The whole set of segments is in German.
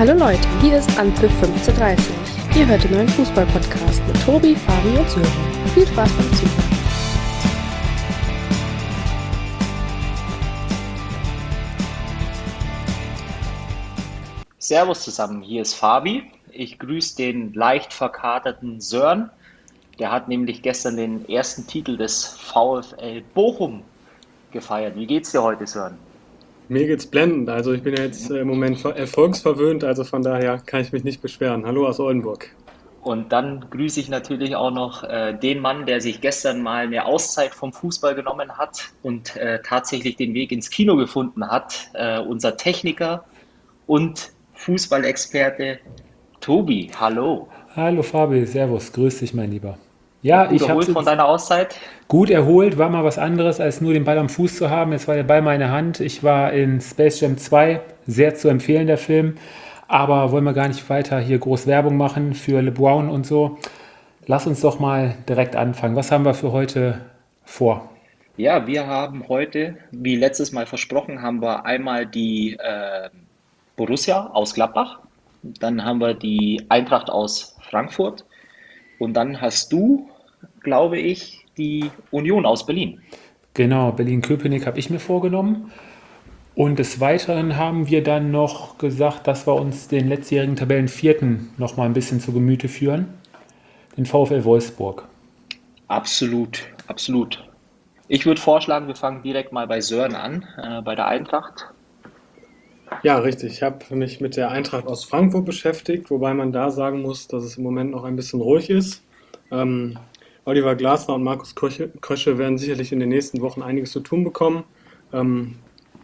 Hallo Leute, hier ist Anpfiff 15:30. Ihr hört den neuen Fußball-Podcast mit Tobi, Fabi und Sören. Viel Spaß beim Zuhören. Servus zusammen, hier ist Fabi. Ich grüße den leicht verkaterten Sören. Der hat nämlich gestern den ersten Titel des VfL Bochum gefeiert. Wie geht's dir heute, Sören? Mir geht's blendend. Also ich bin ja jetzt im Moment erfolgsverwöhnt, also von daher kann ich mich nicht beschweren. Hallo aus Oldenburg. Und dann grüße ich natürlich auch noch den Mann, der sich gestern mal eine Auszeit vom Fußball genommen hat und tatsächlich den Weg ins Kino gefunden hat. Unser Techniker und Fußballexperte Tobi. Hallo. Hallo Fabi, Servus, grüß dich mein Lieber. Ja, Gut ich habe erholt von jetzt deiner Auszeit? gut erholt, war mal was anderes als nur den Ball am Fuß zu haben. Jetzt war der Ball mal in der Hand. Ich war in Space Jam 2, sehr zu empfehlen der Film. Aber wollen wir gar nicht weiter hier groß Werbung machen für LeBron und so. Lass uns doch mal direkt anfangen. Was haben wir für heute vor? Ja, wir haben heute, wie letztes Mal versprochen, haben wir einmal die Borussia aus Gladbach, dann haben wir die Eintracht aus Frankfurt und dann hast du, glaube ich, die Union aus Berlin. Genau, Berlin-Köpenick habe ich mir vorgenommen. Und des Weiteren haben wir dann noch gesagt, dass wir uns den letztjährigen Tabellenvierten noch mal ein bisschen zu Gemüte führen, den VfL Wolfsburg. Absolut, absolut. Ich würde vorschlagen, wir fangen direkt mal bei Sören an, bei der Eintracht. Ja, richtig. Ich habe mich mit der Eintracht aus Frankfurt beschäftigt, wobei man da sagen muss, dass es im Moment noch ein bisschen ruhig ist. Ähm, Oliver Glasner und Markus Krösche werden sicherlich in den nächsten Wochen einiges zu tun bekommen. Ähm,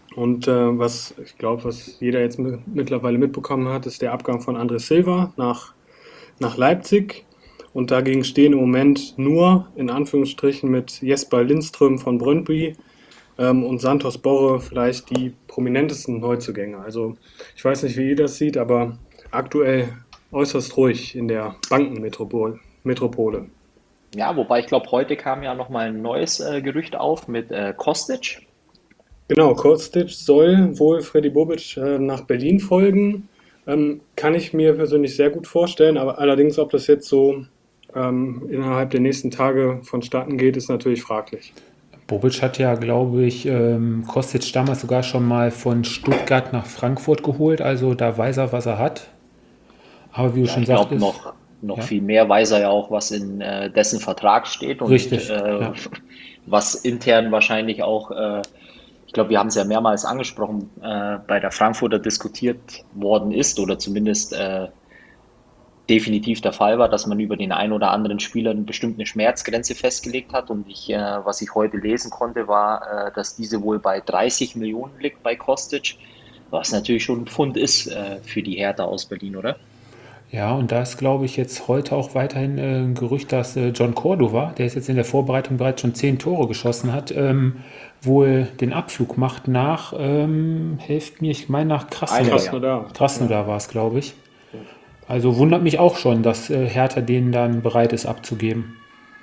was ich glaube, was jeder jetzt mittlerweile mitbekommen hat, ist der Abgang von André Silva nach Leipzig. Und dagegen stehen im Moment nur, in Anführungsstrichen, mit Jesper Lindström von Brøndby und Santos Borre vielleicht die prominentesten Neuzugänge. Also ich weiß nicht, wie ihr das sieht, aber aktuell äußerst ruhig in der Bankenmetropole. Ja, wobei ich glaube, heute kam ja nochmal ein neues Gerücht auf mit Kostic. Genau, Kostic soll wohl Freddy Bobic nach Berlin folgen. Kann ich mir persönlich sehr gut vorstellen, aber allerdings, ob das jetzt so innerhalb der nächsten Tage vonstatten geht, ist natürlich fraglich. Bobic hat ja, glaube ich, Kostic damals sogar schon mal von Stuttgart nach Frankfurt geholt. Also da weiß er, was er hat. Aber wie du Ja, schon ich glaube, sagtest, noch ja, viel mehr weiß er ja auch, was in dessen Vertrag steht und richtig, ja. was intern wahrscheinlich auch, ich glaube, wir haben es ja mehrmals angesprochen, bei der Frankfurter diskutiert worden ist oder zumindest definitiv der Fall war, dass man über den einen oder anderen Spieler eine bestimmte Schmerzgrenze festgelegt hat. Und was ich heute lesen konnte, war, dass diese wohl bei 30 Millionen liegt bei Kostic, was natürlich schon ein Pfund ist für die Hertha aus Berlin, oder? Ja, und da ist, glaube ich, jetzt heute auch weiterhin ein Gerücht, dass John Cordova, der ist jetzt in der Vorbereitung bereits schon 10 Tore geschossen hat, wohl den Abflug macht nach, helft mir, ich meine nach Einige, Krasnodar. Krasnodar, ja. Krasnodar war es, glaube ich. Also wundert mich auch schon, dass Hertha den dann bereit ist abzugeben.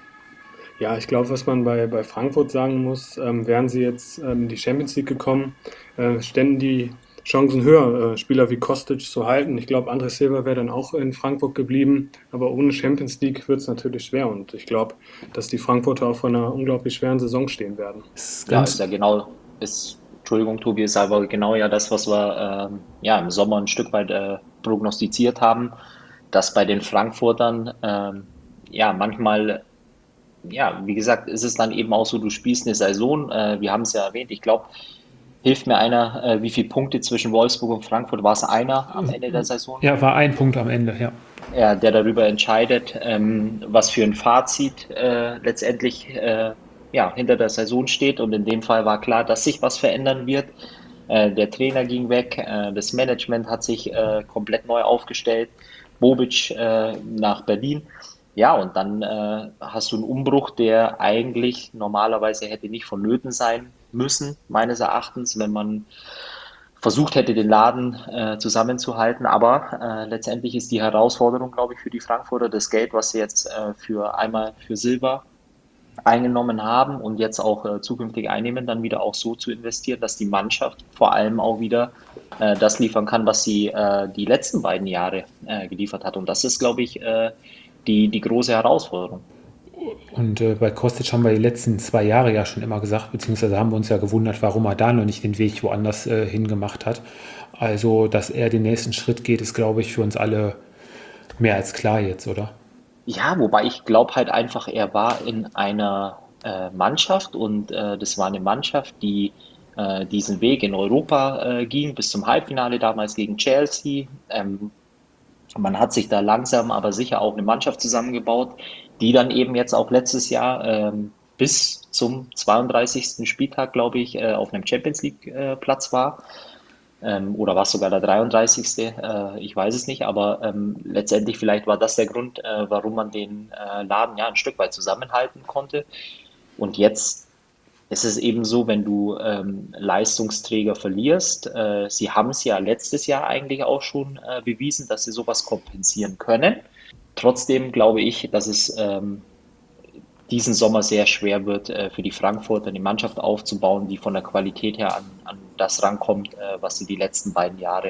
Ja, ich glaube, was man bei Frankfurt sagen muss, wären sie jetzt in die Champions League gekommen, ständen die Chancen höher, Spieler wie Kostic zu halten. Ich glaube, André Silva wäre dann auch in Frankfurt geblieben, aber ohne Champions League wird es natürlich schwer und ich glaube, dass die Frankfurter auch vor einer unglaublich schweren Saison stehen werden. Ist ja, ist ganz, ja genau, Entschuldigung, Tobi, ist aber genau ja das, was wir ja im Sommer ein Stück weit prognostiziert haben, dass bei den Frankfurtern ja manchmal, ja, wie gesagt, ist es dann eben auch so, du spielst eine Saison, wir haben es ja erwähnt, ich glaube, hilft mir einer, wie viele Punkte zwischen Wolfsburg und Frankfurt war es einer am Ende der Saison? ja, war ein Punkt am Ende, ja. Ja, der darüber entscheidet, was für ein Fazit letztendlich ja, hinter der Saison steht. Und in dem Fall war klar, dass sich was verändern wird. Der Trainer ging weg, das Management hat sich komplett neu aufgestellt, Bobic nach Berlin. Ja, und dann hast du einen Umbruch, der eigentlich normalerweise hätte nicht vonnöten sein müssen, meines Erachtens, wenn man versucht hätte, den Laden zusammenzuhalten. Aber letztendlich ist die Herausforderung, glaube ich, für die Frankfurter das Geld, was sie jetzt für einmal für Silva eingenommen haben und jetzt auch zukünftig einnehmen, dann wieder auch so zu investieren, dass die Mannschaft vor allem auch wieder das liefern kann, was sie die letzten beiden Jahre geliefert hat. Und das ist, glaube ich, die große Herausforderung. Und bei Kostic haben wir die letzten 2 Jahre ja schon immer gesagt, beziehungsweise haben wir uns ja gewundert, warum er da noch nicht den Weg woanders hingemacht hat. Also, dass er den nächsten Schritt geht, ist, glaube ich, für uns alle mehr als klar jetzt, oder? Ja, wobei ich glaube halt einfach, er war in einer Mannschaft und das war eine Mannschaft, die diesen Weg in Europa ging bis zum Halbfinale damals gegen Chelsea. Man hat sich da langsam aber sicher auch eine Mannschaft zusammengebaut, die dann eben jetzt auch letztes Jahr bis zum 32. Spieltag, glaube ich, auf einem Champions League Platz war. Oder war es sogar der 33.? Ich weiß es nicht, aber letztendlich vielleicht war das der Grund, warum man den Laden ja ein Stück weit zusammenhalten konnte. Und jetzt ist es eben so, wenn du Leistungsträger verlierst. Sie haben es ja letztes Jahr eigentlich auch schon bewiesen, dass sie sowas kompensieren können. Trotzdem glaube ich, dass es diesen Sommer sehr schwer wird, für die Frankfurter die Mannschaft aufzubauen, die von der Qualität her an das rankommt, was sie die letzten beiden Jahre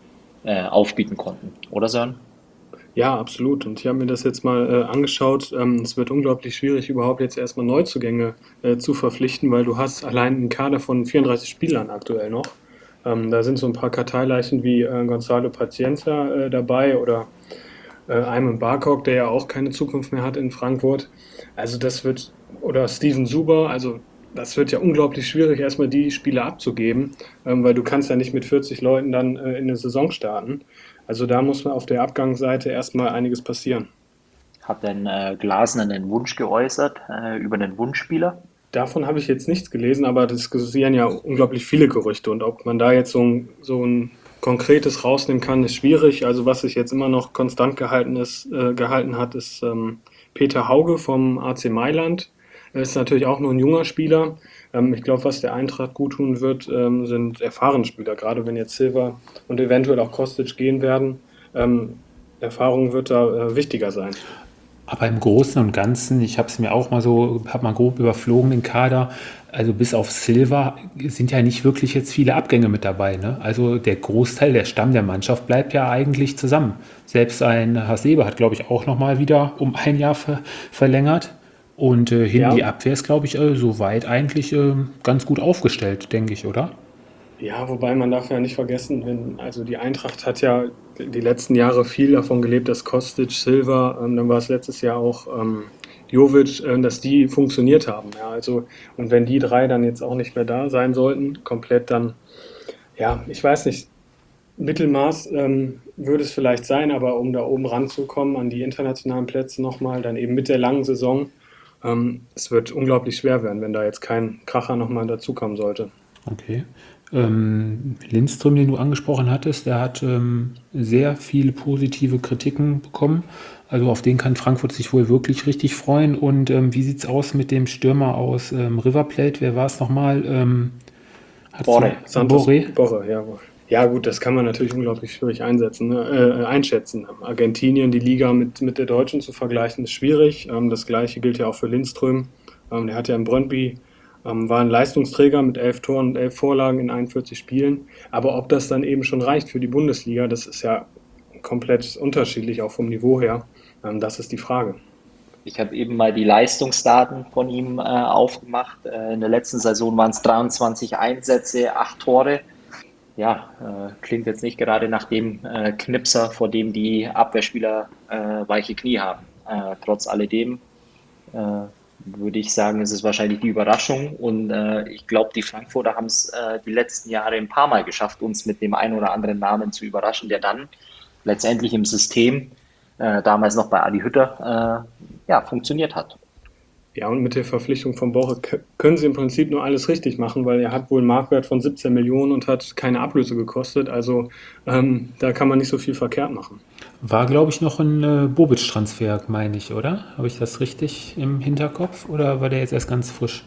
aufbieten konnten. Oder Sören? Ja, absolut. Und ich habe mir das jetzt mal angeschaut. Es wird unglaublich schwierig, überhaupt jetzt erstmal Neuzugänge zu verpflichten, weil du hast allein einen Kader von 34 Spielern aktuell noch. Da sind so ein paar Karteileichen wie Gonzalo Pacienza dabei oder Ayman Barkok, der ja auch keine Zukunft mehr hat in Frankfurt. Also das wird, oder Steven Zuber, also das wird ja unglaublich schwierig, erstmal die Spiele abzugeben, weil du kannst ja nicht mit 40 Leuten dann in eine Saison starten. Also da muss man auf der Abgangsseite erstmal einiges passieren. Hat denn Glasner einen Wunsch geäußert über einen Wunschspieler? Davon habe ich jetzt nichts gelesen, aber das kursieren ja unglaublich viele Gerüchte und ob man da jetzt so ein konkretes rausnehmen kann, ist schwierig. Also was sich jetzt immer noch konstant gehalten hat, ist Peter Hauge vom AC Mailand. Er ist natürlich auch nur ein junger Spieler. Ich glaube, was der Eintracht gut tun wird, sind erfahrene Spieler, gerade wenn jetzt Silva und eventuell auch Kostic gehen werden. Erfahrung wird da wichtiger sein. Aber im Großen und Ganzen, ich habe es mir auch mal so, habe mal grob überflogen, den Kader. Also bis auf Silva sind ja nicht wirklich jetzt viele Abgänge mit dabei. Ne? Also der Großteil, der Stamm der Mannschaft bleibt ja eigentlich zusammen. Selbst ein Hasebe hat, glaube ich, auch nochmal wieder um ein Jahr verlängert. Und hinten Ja, die Abwehr ist, glaube ich, soweit eigentlich ganz gut aufgestellt, denke ich, oder? ja, wobei man darf ja nicht vergessen, also die Eintracht hat ja die letzten Jahre viel davon gelebt, dass Kostic, Silva, dann war es letztes Jahr auch Jovic, dass die funktioniert haben. Ja, also, und wenn die drei dann jetzt auch nicht mehr da sein sollten, komplett dann, ja, ich weiß nicht, Mittelmaß würde es vielleicht sein, aber um da oben ranzukommen an die internationalen Plätze nochmal, dann eben mit der langen Saison, es wird unglaublich schwer werden, wenn da jetzt kein Kracher nochmal dazukommen sollte. Okay. Lindström, den du angesprochen hattest, der hat sehr viele positive Kritiken bekommen. Also auf den kann Frankfurt sich wohl wirklich richtig freuen. Und wie sieht es aus mit dem Stürmer aus River Plate? Wer war es nochmal? Hat's Borre. Santos Borré? Borre, ja. Ja gut, das kann man natürlich unglaublich schwierig einschätzen. Argentinien, die Liga mit der deutschen zu vergleichen, ist schwierig. Das gleiche gilt ja auch für Lindström. Der hat ja in Brøndby, war ein Leistungsträger mit 11 Toren und 11 Vorlagen in 41 Spielen. Aber ob das dann eben schon reicht für die Bundesliga, das ist ja komplett unterschiedlich, auch vom Niveau her. Das ist die Frage. Ich habe eben mal die Leistungsdaten von ihm aufgemacht. In der letzten Saison waren es 23 Einsätze, 8 Tore. Ja, klingt jetzt nicht gerade nach dem Knipser, vor dem die Abwehrspieler weiche Knie haben. Trotz alledem würde ich sagen, ist es wahrscheinlich die Überraschung. Und ich glaube, die Frankfurter haben es die letzten Jahre ein paar Mal geschafft, uns mit dem einen oder anderen Namen zu überraschen, der dann letztendlich im System, damals noch bei Adi Hütter, ja, funktioniert hat. Ja, und mit der Verpflichtung von Borre können sie im Prinzip nur alles richtig machen, weil er hat wohl einen Marktwert von 17 Millionen und hat keine Ablöse gekostet. Also da kann man nicht so viel verkehrt machen. War, glaube ich, noch ein Bobic-Transfer, meine ich, oder? Habe ich das richtig im Hinterkopf oder war der jetzt erst ganz frisch?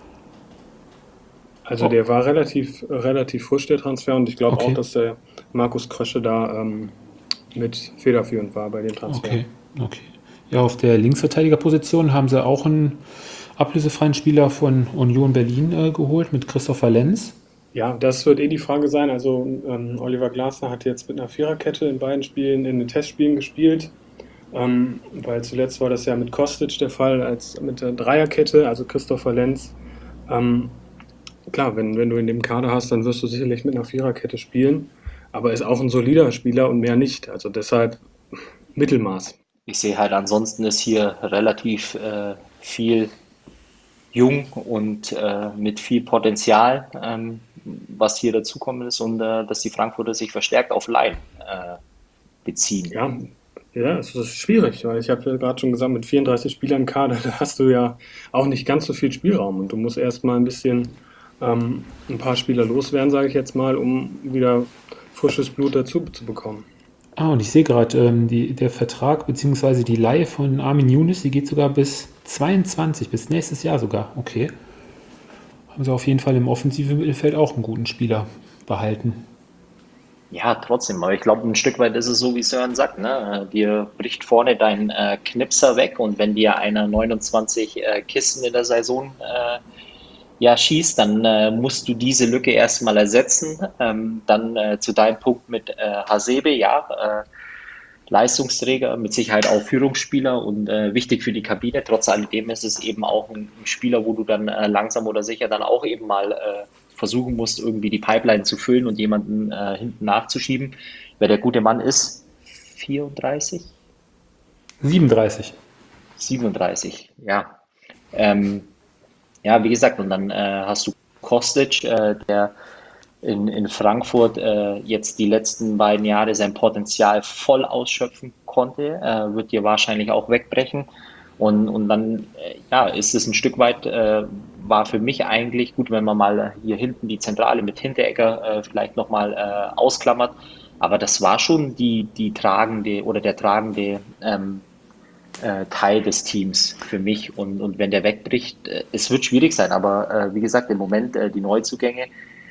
Also Oh, der war relativ frisch, der Transfer, und ich glaube auch, okay, dass der Markus Krösche da mit federführend war bei dem Transfer. okay, okay. Ja, auf der Linksverteidigerposition haben sie auch ablösefreien Spieler von Union Berlin geholt mit Christopher Lenz. Ja, das wird die Frage sein. Also Oliver Glasner hat jetzt mit einer Viererkette in beiden Spielen, in den Testspielen gespielt, weil zuletzt war das ja mit Kostic der Fall, als mit der Dreierkette, also Christopher Lenz. Ähm, Klar, wenn du in dem Kader hast, dann wirst du sicherlich mit einer Viererkette spielen, aber ist auch ein solider Spieler und mehr nicht. Also deshalb Mittelmaß. Ich sehe halt, ansonsten ist hier relativ viel jung und mit viel Potenzial, was hier dazukommen ist und dass die Frankfurter sich verstärkt auf Laien beziehen. Ja, ja, es ist schwierig, weil ich habe ja gerade schon gesagt, mit 34 Spielern im Kader, da hast du ja auch nicht ganz so viel Spielraum und du musst erstmal ein bisschen ein paar Spieler loswerden, sage ich jetzt mal, um wieder frisches Blut dazu zu bekommen. Und ich sehe gerade, der Vertrag bzw. die Leihe von Armin Younes, die geht sogar bis 22, bis nächstes Jahr sogar. Okay. Haben sie auf jeden Fall im offensiven Mittelfeld auch einen guten Spieler behalten. Ja, trotzdem, aber ich glaube, ein Stück weit ist es so, wie Sören sagt, ne? Dir bricht vorne dein Knipser weg und wenn dir einer 29 Kisten in der Saison ja, schießt, dann musst du diese Lücke erstmal ersetzen. Dann zu deinem Punkt mit Hasebe, ja, Leistungsträger, mit Sicherheit auch Führungsspieler und wichtig für die Kabine. Trotz alledem ist es eben auch ein Spieler, wo du dann langsam oder sicher dann auch eben mal versuchen musst, irgendwie die Pipeline zu füllen und jemanden hinten nachzuschieben. Wer der gute Mann ist, 34? 37. 37, ja. Ja, wie gesagt, und dann hast du Kostic, der in Frankfurt jetzt die letzten beiden Jahre sein Potenzial voll ausschöpfen konnte, wird dir wahrscheinlich auch wegbrechen. Und dann ja, ist es ein Stück weit, war für mich eigentlich gut, wenn man mal hier hinten die Zentrale mit Hinteregger vielleicht nochmal ausklammert. Aber das war schon die tragende oder der tragende Teil des Teams für mich. Und wenn der wegbricht, es wird schwierig sein. Aber wie gesagt, im Moment die Neuzugänge,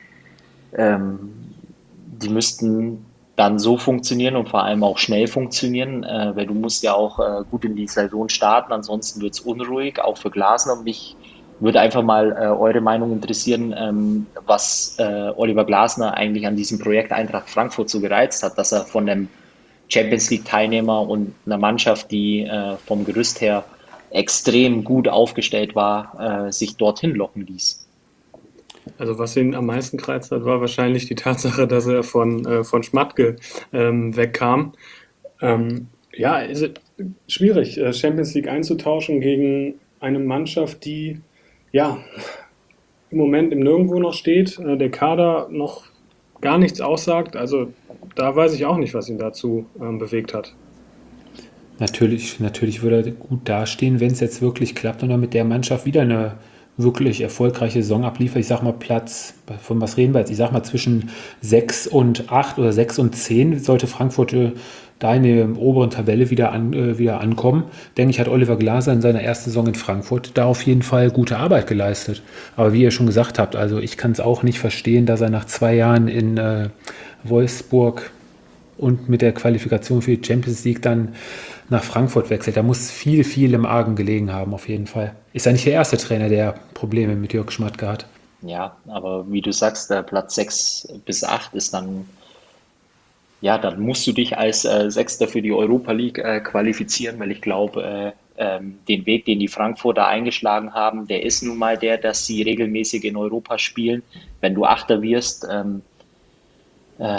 die müssten dann so funktionieren und vor allem auch schnell funktionieren, weil du musst ja auch gut in die Saison starten, ansonsten wird es unruhig, auch für Glasner. Und mich würde einfach mal eure Meinung interessieren, was Oliver Glasner eigentlich an diesem Projekt Eintracht Frankfurt so gereizt hat, dass er von dem Champions League Teilnehmer und einer Mannschaft, die vom Gerüst her extrem gut aufgestellt war, sich dorthin locken ließ. Also was ihn am meisten gereizt hat, war wahrscheinlich die Tatsache, dass er von Schmatke wegkam. Ja, ist schwierig, Champions League einzutauschen gegen eine Mannschaft, die ja im Moment im Nirgendwo noch steht, der Kader noch gar nichts aussagt. Also da weiß ich auch nicht, was ihn dazu bewegt hat. Natürlich würde er gut dastehen, wenn es jetzt wirklich klappt und er mit der Mannschaft wieder eine wirklich erfolgreiche Saison abliefert. Ich sag mal von was reden wir jetzt? Ich sag mal zwischen 6 und 8 oder 6 und 10 sollte Frankfurt da in der oberen Tabelle wieder ankommen. Denke ich, hat Oliver Glasner in seiner ersten Saison in Frankfurt da auf jeden Fall gute Arbeit geleistet. Aber wie ihr schon gesagt habt, also ich kann es auch nicht verstehen, dass er nach 2 Jahren in Wolfsburg und mit der Qualifikation für die Champions League dann nach Frankfurt wechselt. Da muss viel im Argen gelegen haben, auf jeden Fall. Ist ja nicht der erste Trainer, der Probleme mit Jörg Schmatke hat. Ja, aber wie du sagst, der Platz 6 bis 8 ist dann, ja, dann musst du dich als Sechster für die Europa League qualifizieren, weil ich glaube, den Weg, den die Frankfurter eingeschlagen haben, der ist nun mal der, dass sie regelmäßig in Europa spielen. Wenn du Achter wirst, äh,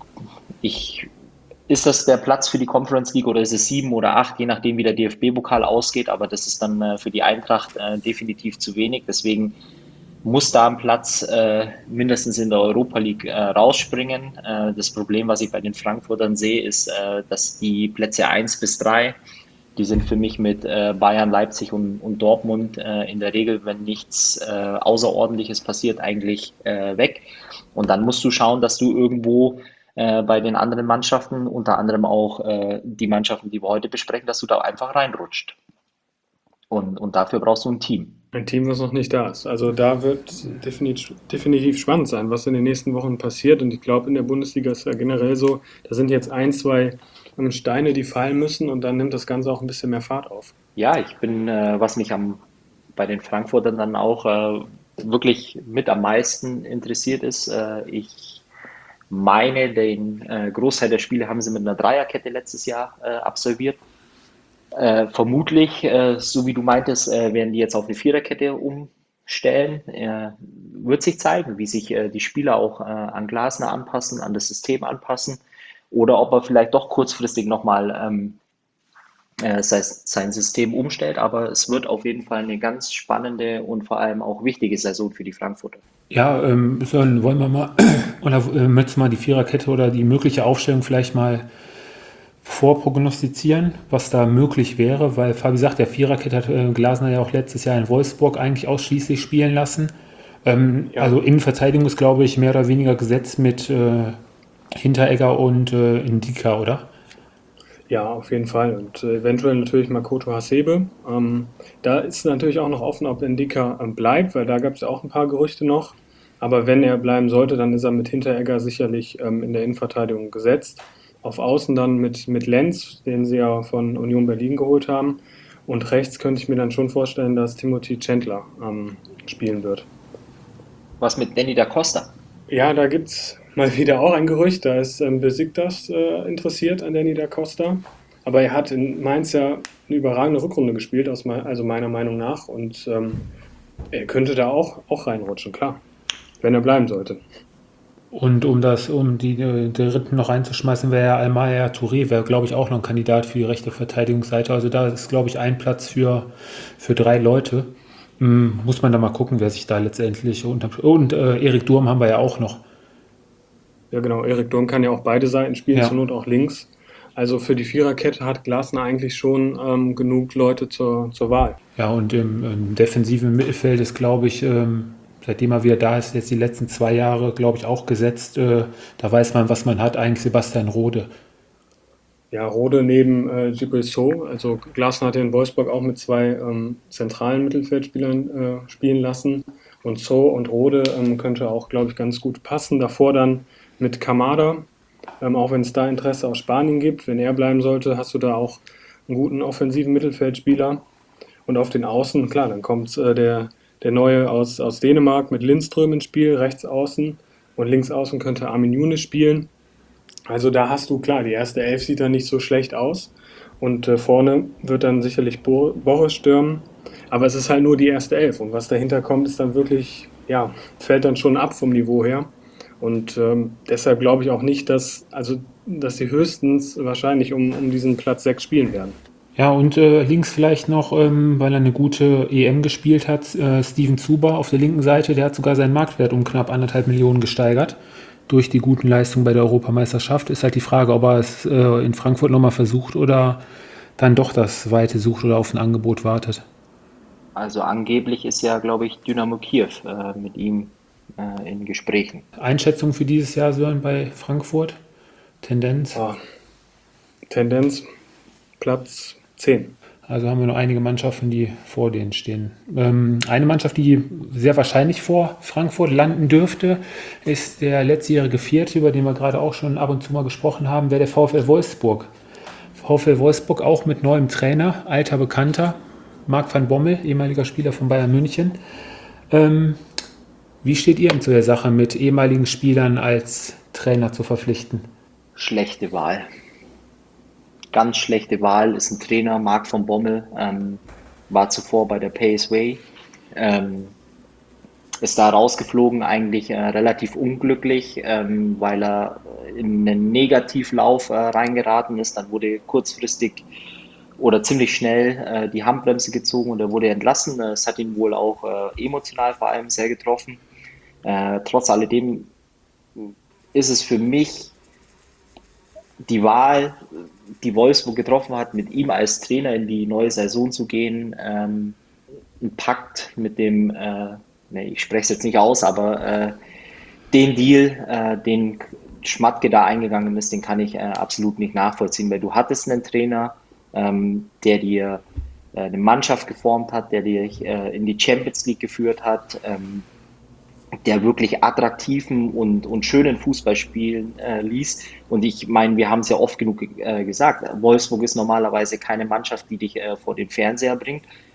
ist das der Platz für die Conference League oder ist es 7 oder 8, je nachdem wie der DFB-Pokal ausgeht, aber das ist dann für die Eintracht definitiv zu wenig. Deswegen muss da ein Platz mindestens in der Europa League rausspringen. Das Problem, was ich bei den Frankfurtern sehe, ist, dass die Plätze 1 bis 3, die sind für mich mit Bayern, Leipzig und Dortmund in der Regel, wenn nichts Außerordentliches passiert, eigentlich weg. Und dann musst du schauen, dass du irgendwo bei den anderen Mannschaften, unter anderem auch die Mannschaften, die wir heute besprechen, dass du da einfach reinrutscht. Und dafür brauchst du ein Team. Ein Team, was noch nicht da ist. Also da wird definitiv spannend sein, was in den nächsten Wochen passiert. Und ich glaube, in der Bundesliga ist ja generell so, da sind jetzt 1, 2 Steine, die fallen müssen und dann nimmt das Ganze auch ein bisschen mehr Fahrt auf. Ja, was mich am bei den Frankfurtern dann auch wirklich mit am meisten interessiert ist. Ich meine, den Großteil der Spiele haben sie mit einer Dreierkette letztes Jahr absolviert. Vermutlich, so wie du meintest, werden die jetzt auf eine Viererkette umstellen. Wird sich zeigen, wie sich die Spieler auch an Glasner anpassen, an das System anpassen oder ob er vielleicht doch kurzfristig nochmal sein System umstellt. Aber es wird auf jeden Fall eine ganz spannende und vor allem auch wichtige Saison für die Frankfurter. Ja, wollen wir mal, oder möchtest du mal die Viererkette oder die mögliche Aufstellung vielleicht mal vorprognostizieren, was da möglich wäre? Weil Fabi sagt, der Viererkette hat Glasner ja auch letztes Jahr in Wolfsburg eigentlich ausschließlich spielen lassen. Ja. Also Innenverteidigung ist, glaube ich, mehr oder weniger gesetzt mit Hinteregger und Ndika, oder? Ja, auf jeden Fall. Und eventuell natürlich Makoto Hasebe. Da ist natürlich auch noch offen, ob Ndika bleibt, weil da gab es ja auch ein paar Gerüchte noch. Aber wenn er bleiben sollte, dann ist er mit Hinteregger sicherlich in der Innenverteidigung gesetzt. Auf Außen dann mit Lenz, den sie ja von Union Berlin geholt haben. Und rechts könnte ich mir dann schon vorstellen, dass Timothy Chandler spielen wird. Was mit Danny da Costa? Ja, da gibt es mal wieder auch ein Gerücht. Da ist Besiktas interessiert an Danny da Costa. Aber er hat in Mainz ja eine überragende Rückrunde gespielt, also meiner Meinung nach. Und er könnte da auch reinrutschen, klar, wenn er bleiben sollte. Und um die Dritten noch reinzuschmeißen, wäre ja Almaya Touré, wäre, glaube ich, auch noch ein Kandidat für die rechte Verteidigungsseite. Also da ist, glaube ich, ein Platz für 3 Leute. Muss man da mal gucken, wer sich da letztendlich und Erik Durm haben wir ja auch noch. Ja, genau. Erik Durm kann ja auch beide Seiten spielen, Ja. zur Not auch links. Also für die Viererkette hat Glasner eigentlich schon genug Leute zur Wahl. Ja, und im defensiven Mittelfeld ist, glaube ich, seitdem er wieder da ist, jetzt die letzten 2 Jahre, glaube ich, auch gesetzt. Da weiß man, was man hat. Eigentlich Sebastian Rode. Ja, Rode neben Djibril Sow. Also Glasner hat ja in Wolfsburg auch mit 2 zentralen Mittelfeldspielern spielen lassen. Und Sow und Rode könnte auch, glaube ich, ganz gut passen. Davor dann mit Kamada, auch wenn es da Interesse aus Spanien gibt. Wenn er bleiben sollte, hast du da auch einen guten offensiven Mittelfeldspieler. Und auf den Außen, klar, dann kommt der Neue aus Dänemark mit Lindström ins Spiel, rechts außen. Und links außen könnte Armin Younes spielen. Also da hast du, klar, die erste Elf sieht dann nicht so schlecht aus. Und vorne wird dann sicherlich Boris stürmen. Aber es ist halt nur die erste Elf. Und was dahinter kommt, ist dann wirklich, ja, fällt dann schon ab vom Niveau her. Und deshalb glaube ich auch nicht, dass sie höchstens wahrscheinlich um diesen Platz 6 spielen werden. Ja, und links vielleicht noch, weil er eine gute EM gespielt hat, Steven Zuber auf der linken Seite, der hat sogar seinen Marktwert um knapp 1,5 Millionen gesteigert durch die guten Leistungen bei der Europameisterschaft. Ist halt die Frage, ob er es in Frankfurt nochmal versucht oder dann doch das Weite sucht oder auf ein Angebot wartet. Also angeblich ist ja, glaube ich, Dynamo Kiew mit ihm in Gesprächen. Einschätzung für dieses Jahr, Sören, bei Frankfurt? Tendenz? Ja, Tendenz Platz 10. Also haben wir noch einige Mannschaften, die vor denen stehen. Eine Mannschaft, die sehr wahrscheinlich vor Frankfurt landen dürfte, ist der letztjährige Vierte, über den wir gerade auch schon ab und zu mal gesprochen haben, wäre der VfL Wolfsburg. VfL Wolfsburg auch mit neuem Trainer, alter Bekannter, Marc van Bommel, ehemaliger Spieler von Bayern München. Wie steht ihr zu der Sache, mit ehemaligen Spielern als Trainer zu verpflichten? Schlechte Wahl. Ganz schlechte Wahl ist ein Trainer, Marc van Bommel, war zuvor bei der PSV, ist da rausgeflogen, eigentlich relativ unglücklich, weil er in einen Negativlauf reingeraten ist. Dann wurde kurzfristig oder ziemlich schnell die Handbremse gezogen und er wurde entlassen. Es hat ihn wohl auch emotional vor allem sehr getroffen. Trotz alledem ist es für mich die Wahl, die Wolfsburg getroffen hat, mit ihm als Trainer in die neue Saison zu gehen, ein Pakt mit dem, ich spreche es jetzt nicht aus, aber den Deal, den Schmatke da eingegangen ist, den kann ich absolut nicht nachvollziehen, weil du hattest einen Trainer, der dir eine Mannschaft geformt hat, der dich in die Champions League geführt hat, der wirklich attraktiven und schönen Fußball spielen ließ. Und ich meine, wir haben es ja oft genug gesagt, Wolfsburg ist normalerweise keine Mannschaft, die dich vor den Fernseher bringt.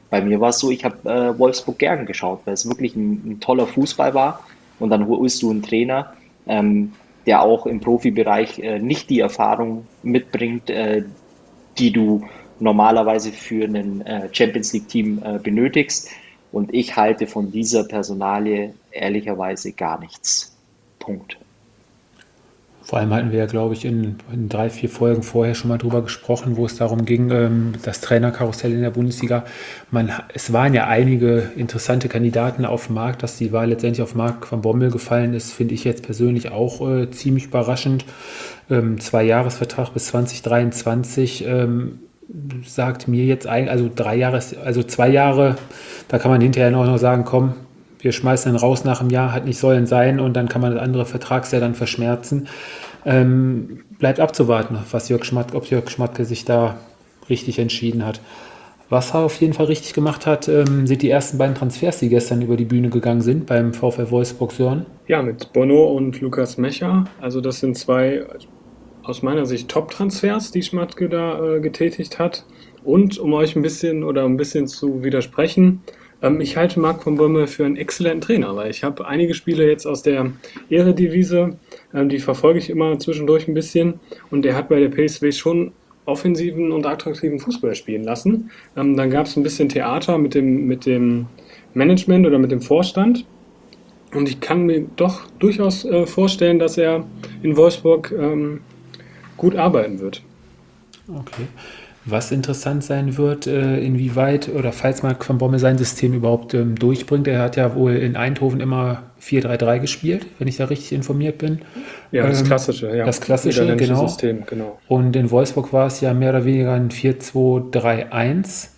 Bei mir war es so, ich habe Wolfsburg gern geschaut, weil es wirklich ein toller Fußball war. Und dann holst du einen Trainer, der auch im Profibereich nicht die Erfahrung mitbringt, die du normalerweise für ein Champions League-Team benötigst. Und ich halte von dieser Personalie ehrlicherweise gar nichts. Punkt. Vor allem hatten wir ja, glaube ich, in 3, 4 Folgen vorher schon mal drüber gesprochen, wo es darum ging, das Trainerkarussell in der Bundesliga. Es waren ja einige interessante Kandidaten auf dem Markt, dass die Wahl letztendlich auf Marc van Bommel gefallen ist, finde ich jetzt persönlich auch ziemlich überraschend. 2-Jahresvertrag bis 2023 sagt mir jetzt eigentlich, also 3 Jahre, also 2 Jahre, da kann man hinterher noch sagen, komm, wir schmeißen dann raus nach einem Jahr, hat nicht sollen sein und dann kann man das andere Vertragsjahr dann verschmerzen. Bleibt abzuwarten, ob Jörg Schmatke sich da richtig entschieden hat. Was er auf jeden Fall richtig gemacht hat, sind die ersten beiden Transfers, die gestern über die Bühne gegangen sind beim VfL Wolfsburg Sören. Ja, mit Bono und Lukas Mecha. Also das sind zwei aus meiner Sicht Top-Transfers, die Schmatke da getätigt hat. Und um euch ein bisschen zu widersprechen, ich halte Marc van Bommel für einen exzellenten Trainer, weil ich habe einige Spiele jetzt aus der Eredivisie, die verfolge ich immer zwischendurch ein bisschen und er hat bei der PSV schon offensiven und attraktiven Fußball spielen lassen. Dann gab es ein bisschen Theater mit dem Management oder mit dem Vorstand und ich kann mir doch durchaus vorstellen, dass er in Wolfsburg gut arbeiten wird. Okay. Was interessant sein wird, inwieweit oder falls Marc van Bommel sein System überhaupt durchbringt. Er hat ja wohl in Eindhoven immer 4-3-3 gespielt, wenn ich da richtig informiert bin. Ja, das klassische, ja. Das klassische, genau. System, genau. Und in Wolfsburg war es ja mehr oder weniger ein 4-2-3-1.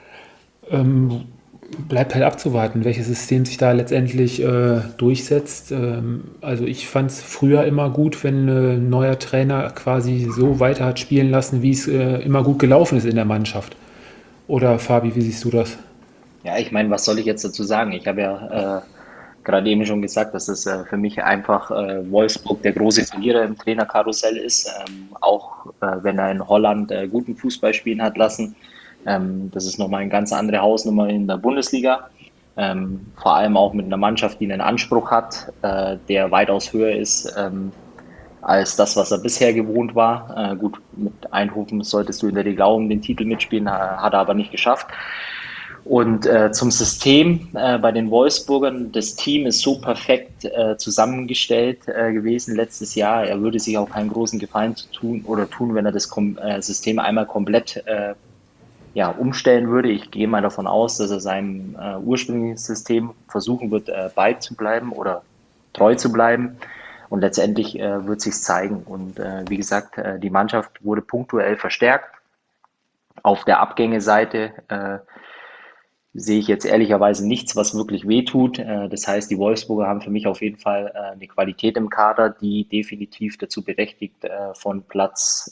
Bleibt halt abzuwarten, welches System sich da letztendlich durchsetzt. Also ich fand es früher immer gut, wenn ein neuer Trainer quasi so weiter hat spielen lassen, wie es immer gut gelaufen ist in der Mannschaft. Oder Fabi, wie siehst du das? Ja, ich meine, was soll ich jetzt dazu sagen? Ich habe ja gerade eben schon gesagt, dass es für mich einfach Wolfsburg der große Verlierer im Trainerkarussell ist. Auch wenn er in Holland guten Fußball spielen hat lassen. Das ist nochmal eine ganz andere Hausnummer in der Bundesliga. Vor allem auch mit einer Mannschaft, die einen Anspruch hat, der weitaus höher ist als das, was er bisher gewohnt war. Gut, mit Eindhoven solltest du in der Regel auch um den Titel mitspielen, hat er aber nicht geschafft. Und zum System bei den Wolfsburgern, das Team ist so zusammengestellt gewesen letztes Jahr. Er würde sich auch keinen großen Gefallen tun, wenn er das System einmal komplett umstellen würde. Ich gehe mal davon aus, dass er seinem ursprünglichen System versuchen wird, beizubleiben oder treu zu bleiben. Und letztendlich wird sich zeigen. Und wie gesagt, die Mannschaft wurde punktuell verstärkt. Auf der Abgängeseite sehe ich jetzt ehrlicherweise nichts, was wirklich wehtut. Das heißt, die Wolfsburger haben für mich auf jeden Fall eine Qualität im Kader, die definitiv dazu berechtigt, von Platz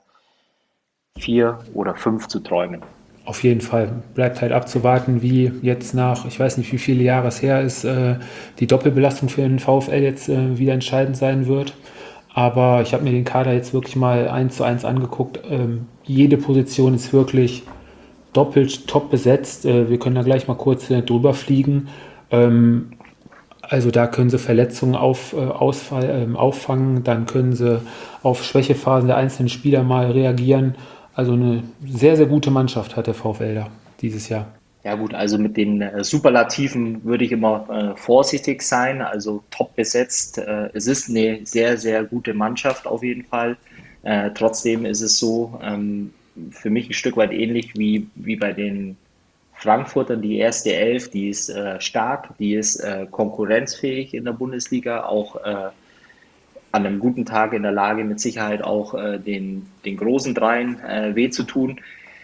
4 oder 5 zu träumen. Auf jeden Fall. Bleibt halt abzuwarten, wie jetzt nach, ich weiß nicht, wie viele Jahre es her ist, die Doppelbelastung für den VfL jetzt wieder entscheidend sein wird. Aber ich habe mir den Kader jetzt wirklich mal 1:1 angeguckt. Jede Position ist wirklich doppelt top besetzt. Wir können da gleich mal kurz drüber fliegen. Also da können sie Verletzungen auffangen, dann können sie auf Schwächephasen der einzelnen Spieler mal reagieren. Also eine sehr, sehr gute Mannschaft hat der VfL da dieses Jahr. Ja gut, also mit den Superlativen würde ich immer vorsichtig sein, also top besetzt. Es ist eine sehr, sehr gute Mannschaft auf jeden Fall. Trotzdem ist es so, für mich ein Stück weit ähnlich wie bei den Frankfurtern. Die erste Elf, die ist stark, die ist konkurrenzfähig in der Bundesliga, auch an einem guten Tag in der Lage, mit Sicherheit auch den großen Dreien weh zu tun.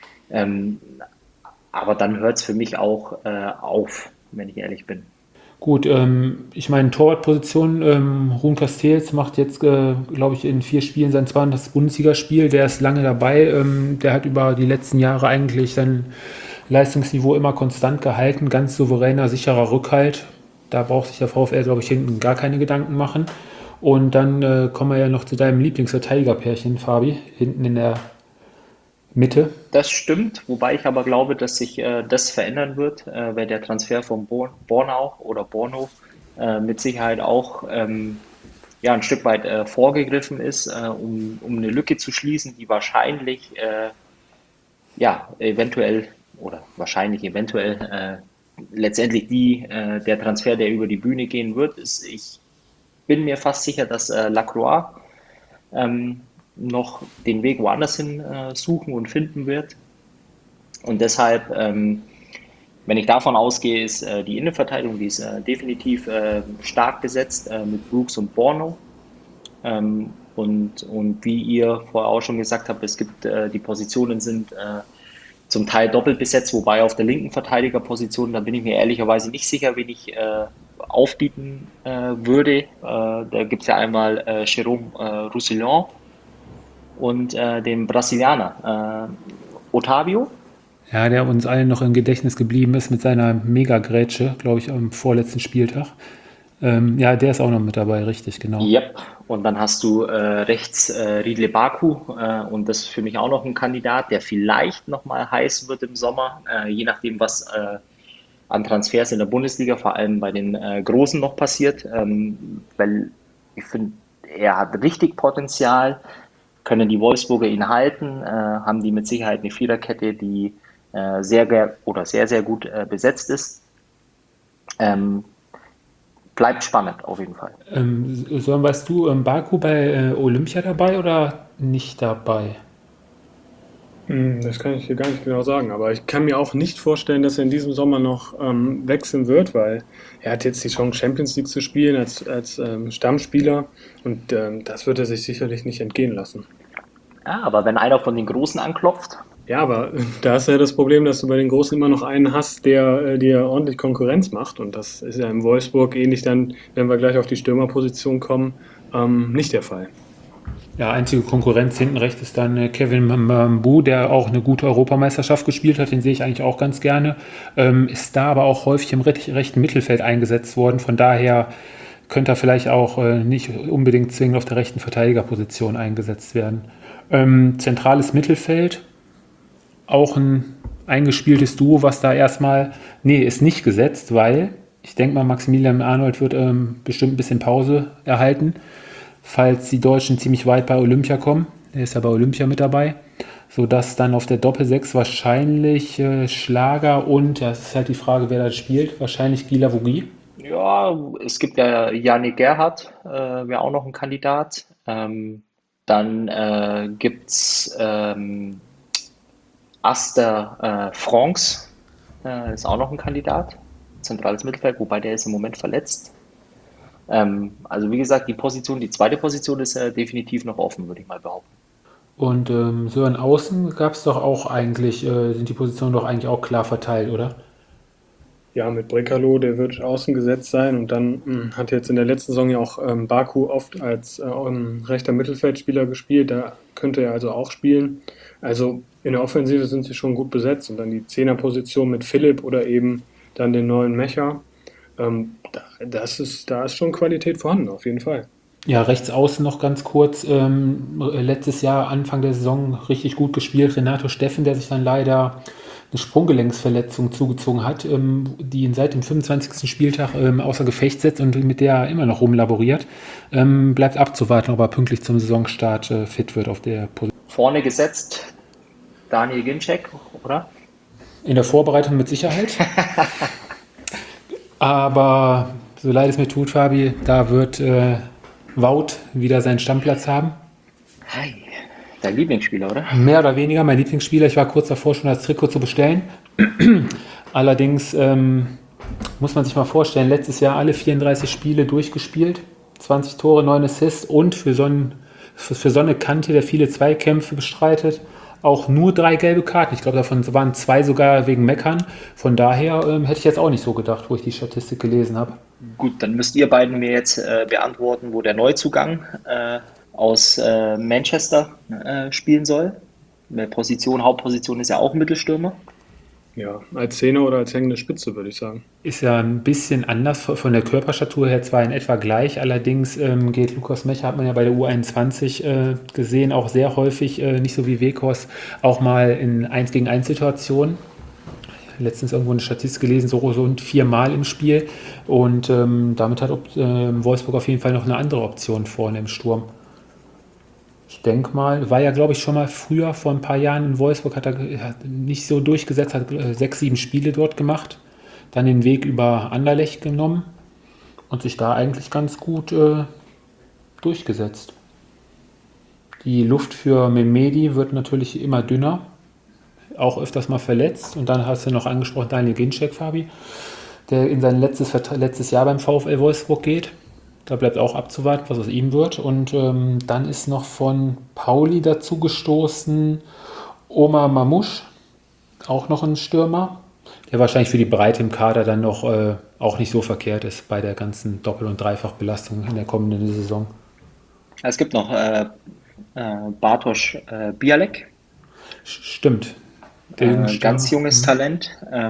Aber dann hört es für mich auch auf, wenn ich ehrlich bin. Gut, ich meine, Torwartposition, Ruhn Castells macht jetzt, glaube ich, in 4 Spielen sein 200. Bundesligaspiel. Der ist lange dabei. Der hat über die letzten Jahre eigentlich sein Leistungsniveau immer konstant gehalten. Ganz souveräner, sicherer Rückhalt. Da braucht sich der VfL, glaube ich, hinten gar keine Gedanken machen. Und dann kommen wir ja noch zu deinem Lieblingsverteidigerpärchen, Fabi, hinten in der Mitte. Das stimmt, wobei ich aber glaube, dass sich das verändern wird, weil der Transfer von Bornau oder Borno mit Sicherheit auch ja, ein Stück weit vorgegriffen ist, um eine Lücke zu schließen, die wahrscheinlich ja, eventuell oder wahrscheinlich eventuell letztendlich der Transfer, der über die Bühne gehen wird, ist, ich bin mir fast sicher, dass Lacroix ähm, noch den Weg woanders hin suchen und finden wird. Und deshalb, wenn ich davon ausgehe, ist die Innenverteidigung, die ist definitiv stark besetzt mit Brooks und Borno. Und wie ihr vorher auch schon gesagt habt, es gibt die Positionen sind zum Teil doppelt besetzt, wobei auf der linken Verteidigerposition, da bin ich mir ehrlicherweise nicht sicher, wen ich aufbieten würde. Da gibt es ja einmal Jérôme Roussillon und den Brasilianer Otavio. Ja, der uns allen noch im Gedächtnis geblieben ist mit seiner Mega-Grätsche, glaube ich, am vorletzten Spieltag. Ja, der ist auch noch mit dabei, richtig, genau. Yep. Und dann hast du rechts Riedle Baku und das ist für mich auch noch ein Kandidat, der vielleicht nochmal heiß wird im Sommer, je nachdem, was an Transfers in der Bundesliga, vor allem bei den Großen noch passiert, weil ich finde, er hat richtig Potenzial, können die Wolfsburger ihn halten, haben die mit Sicherheit eine Viererkette, die sehr, sehr gut besetzt ist. Ähm, Bleibt spannend auf jeden Fall. Sören, weißt du, Baku bei Olympia dabei oder nicht dabei? Das kann ich dir gar nicht genau sagen, aber ich kann mir auch nicht vorstellen, dass er in diesem Sommer noch wechseln wird, weil er hat jetzt die Chance, Champions League zu spielen als Stammspieler und das wird er sich sicherlich nicht entgehen lassen. Ja, aber wenn einer von den Großen anklopft, Ja, aber da ist ja das Problem, dass du bei den Großen immer noch einen hast, der dir ordentlich Konkurrenz macht und das ist ja im Wolfsburg ähnlich dann, wenn wir gleich auf die Stürmerposition kommen, nicht der Fall. Ja, einzige Konkurrenz hinten rechts ist dann Kevin Mbambu, der auch eine gute Europameisterschaft gespielt hat. Den sehe ich eigentlich auch ganz gerne. Ist da aber auch häufig im rechten Mittelfeld eingesetzt worden. Von daher könnte er vielleicht auch nicht unbedingt zwingend auf der rechten Verteidigerposition eingesetzt werden. Zentrales Mittelfeld, auch ein eingespieltes Duo, was da erstmal, nee, ist nicht gesetzt, weil ich denke mal, Maximilian Arnold wird bestimmt ein bisschen Pause erhalten, falls die Deutschen ziemlich weit bei Olympia kommen. Er ist ja bei Olympia mit dabei, sodass dann auf der Doppel-6 wahrscheinlich Schlager und, ja, es ist halt die Frage, wer da spielt, wahrscheinlich Guy Lavogui. ja, es gibt ja Yannick Gerhardt, wäre auch noch ein Kandidat. Dann gibt's Aster Franks, ist auch noch ein Kandidat. Zentrales Mittelfeld, wobei der ist im Moment verletzt. Also wie gesagt, die zweite Position ist definitiv noch offen, würde ich mal behaupten. Und so an Außen gab es doch auch eigentlich, sind die Positionen doch eigentlich auch klar verteilt, oder? Ja, mit Brekalo, der wird außen gesetzt sein und dann hat jetzt in der letzten Saison ja auch Baku oft als rechter Mittelfeldspieler gespielt, da könnte er also auch spielen. Also in der Offensive sind sie schon gut besetzt und dann die Zehnerposition mit Philipp oder eben dann den neuen Mecher. Da ist schon Qualität vorhanden, auf jeden Fall. Ja, rechts außen noch ganz kurz. Letztes Jahr, Anfang der Saison, richtig gut gespielt. Renato Steffen, der sich dann leider eine Sprunggelenksverletzung zugezogen hat, die ihn seit dem 25. Spieltag außer Gefecht setzt und mit der er immer noch rumlaboriert. Bleibt abzuwarten, ob er pünktlich zum Saisonstart fit wird auf der Position. Vorne gesetzt Daniel Ginczek, oder? In der Vorbereitung mit Sicherheit. Aber so leid es mir tut, Fabi, da wird Wout wieder seinen Stammplatz haben. Hi, dein Lieblingsspieler, oder? Mehr oder weniger mein Lieblingsspieler. Ich war kurz davor, schon das Trikot zu bestellen. Allerdings muss man sich mal vorstellen, letztes Jahr alle 34 Spiele durchgespielt, 20 Tore, 9 Assists und für so eine Kante, der viele Zweikämpfe bestreitet, auch nur 3 gelbe Karten. Ich glaube, davon waren 2 sogar wegen Meckern. Von daher hätte ich jetzt auch nicht so gedacht, wo ich die Statistik gelesen habe. Gut, dann müsst ihr beiden mir jetzt beantworten, wo der Neuzugang aus Manchester spielen soll. Hauptposition ist ja auch Mittelstürmer. Ja, als Zehner oder als hängende Spitze, würde ich sagen. Ist ja ein bisschen anders von der Körperstatur her, zwar in etwa gleich, allerdings geht Lukas Mecher, hat man ja bei der U21 gesehen, auch sehr häufig, nicht so wie Weghorst, auch mal in 1 gegen 1 Situationen. Letztens irgendwo eine Statistik gelesen, so rund 4-mal im Spiel. Und damit hat Wolfsburg auf jeden Fall noch eine andere Option vorne im Sturm. Ich denke mal, war ja, glaube ich, schon mal früher, vor ein paar Jahren in Wolfsburg, hat nicht so durchgesetzt, hat 6, 7 Spiele dort gemacht, dann den Weg über Anderlecht genommen und sich da eigentlich ganz gut durchgesetzt. Die Luft für Mehmedi wird natürlich immer dünner, auch öfters mal verletzt. Und dann hast du noch angesprochen Daniel Ginczek, Fabi, der in sein letztes Jahr beim VfL Wolfsburg geht. Da bleibt auch abzuwarten, was aus ihm wird. Und dann ist noch von Pauli dazu gestoßen Omar Mamouche, auch noch ein Stürmer, der wahrscheinlich für die Breite im Kader dann noch auch nicht so verkehrt ist bei der ganzen Doppel- und Dreifachbelastung in der kommenden Saison. Es gibt noch Bartosz Bialek, Stimmt. Den ganz Stürmer. junges Talent,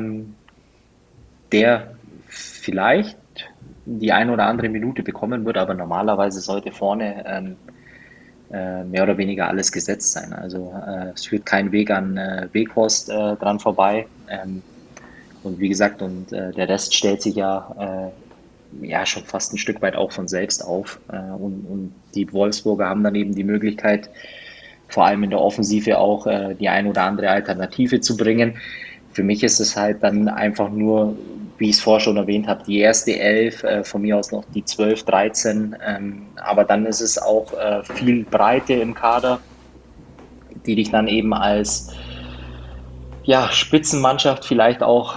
der vielleicht die eine oder andere Minute bekommen wird, aber normalerweise sollte vorne mehr oder weniger alles gesetzt sein. Also es führt kein Weg an Weghorst dran vorbei. Und wie gesagt, der Rest stellt sich ja schon fast ein Stück weit auch von selbst auf. Und die Wolfsburger haben dann eben die Möglichkeit, vor allem in der Offensive auch die ein oder andere Alternative zu bringen. Für mich ist es halt dann einfach nur, wie ich es vorher schon erwähnt habe, die erste Elf, von mir aus noch die 12, 13. Aber dann ist es auch viel Breite im Kader, die dich dann eben als Spitzenmannschaft vielleicht auch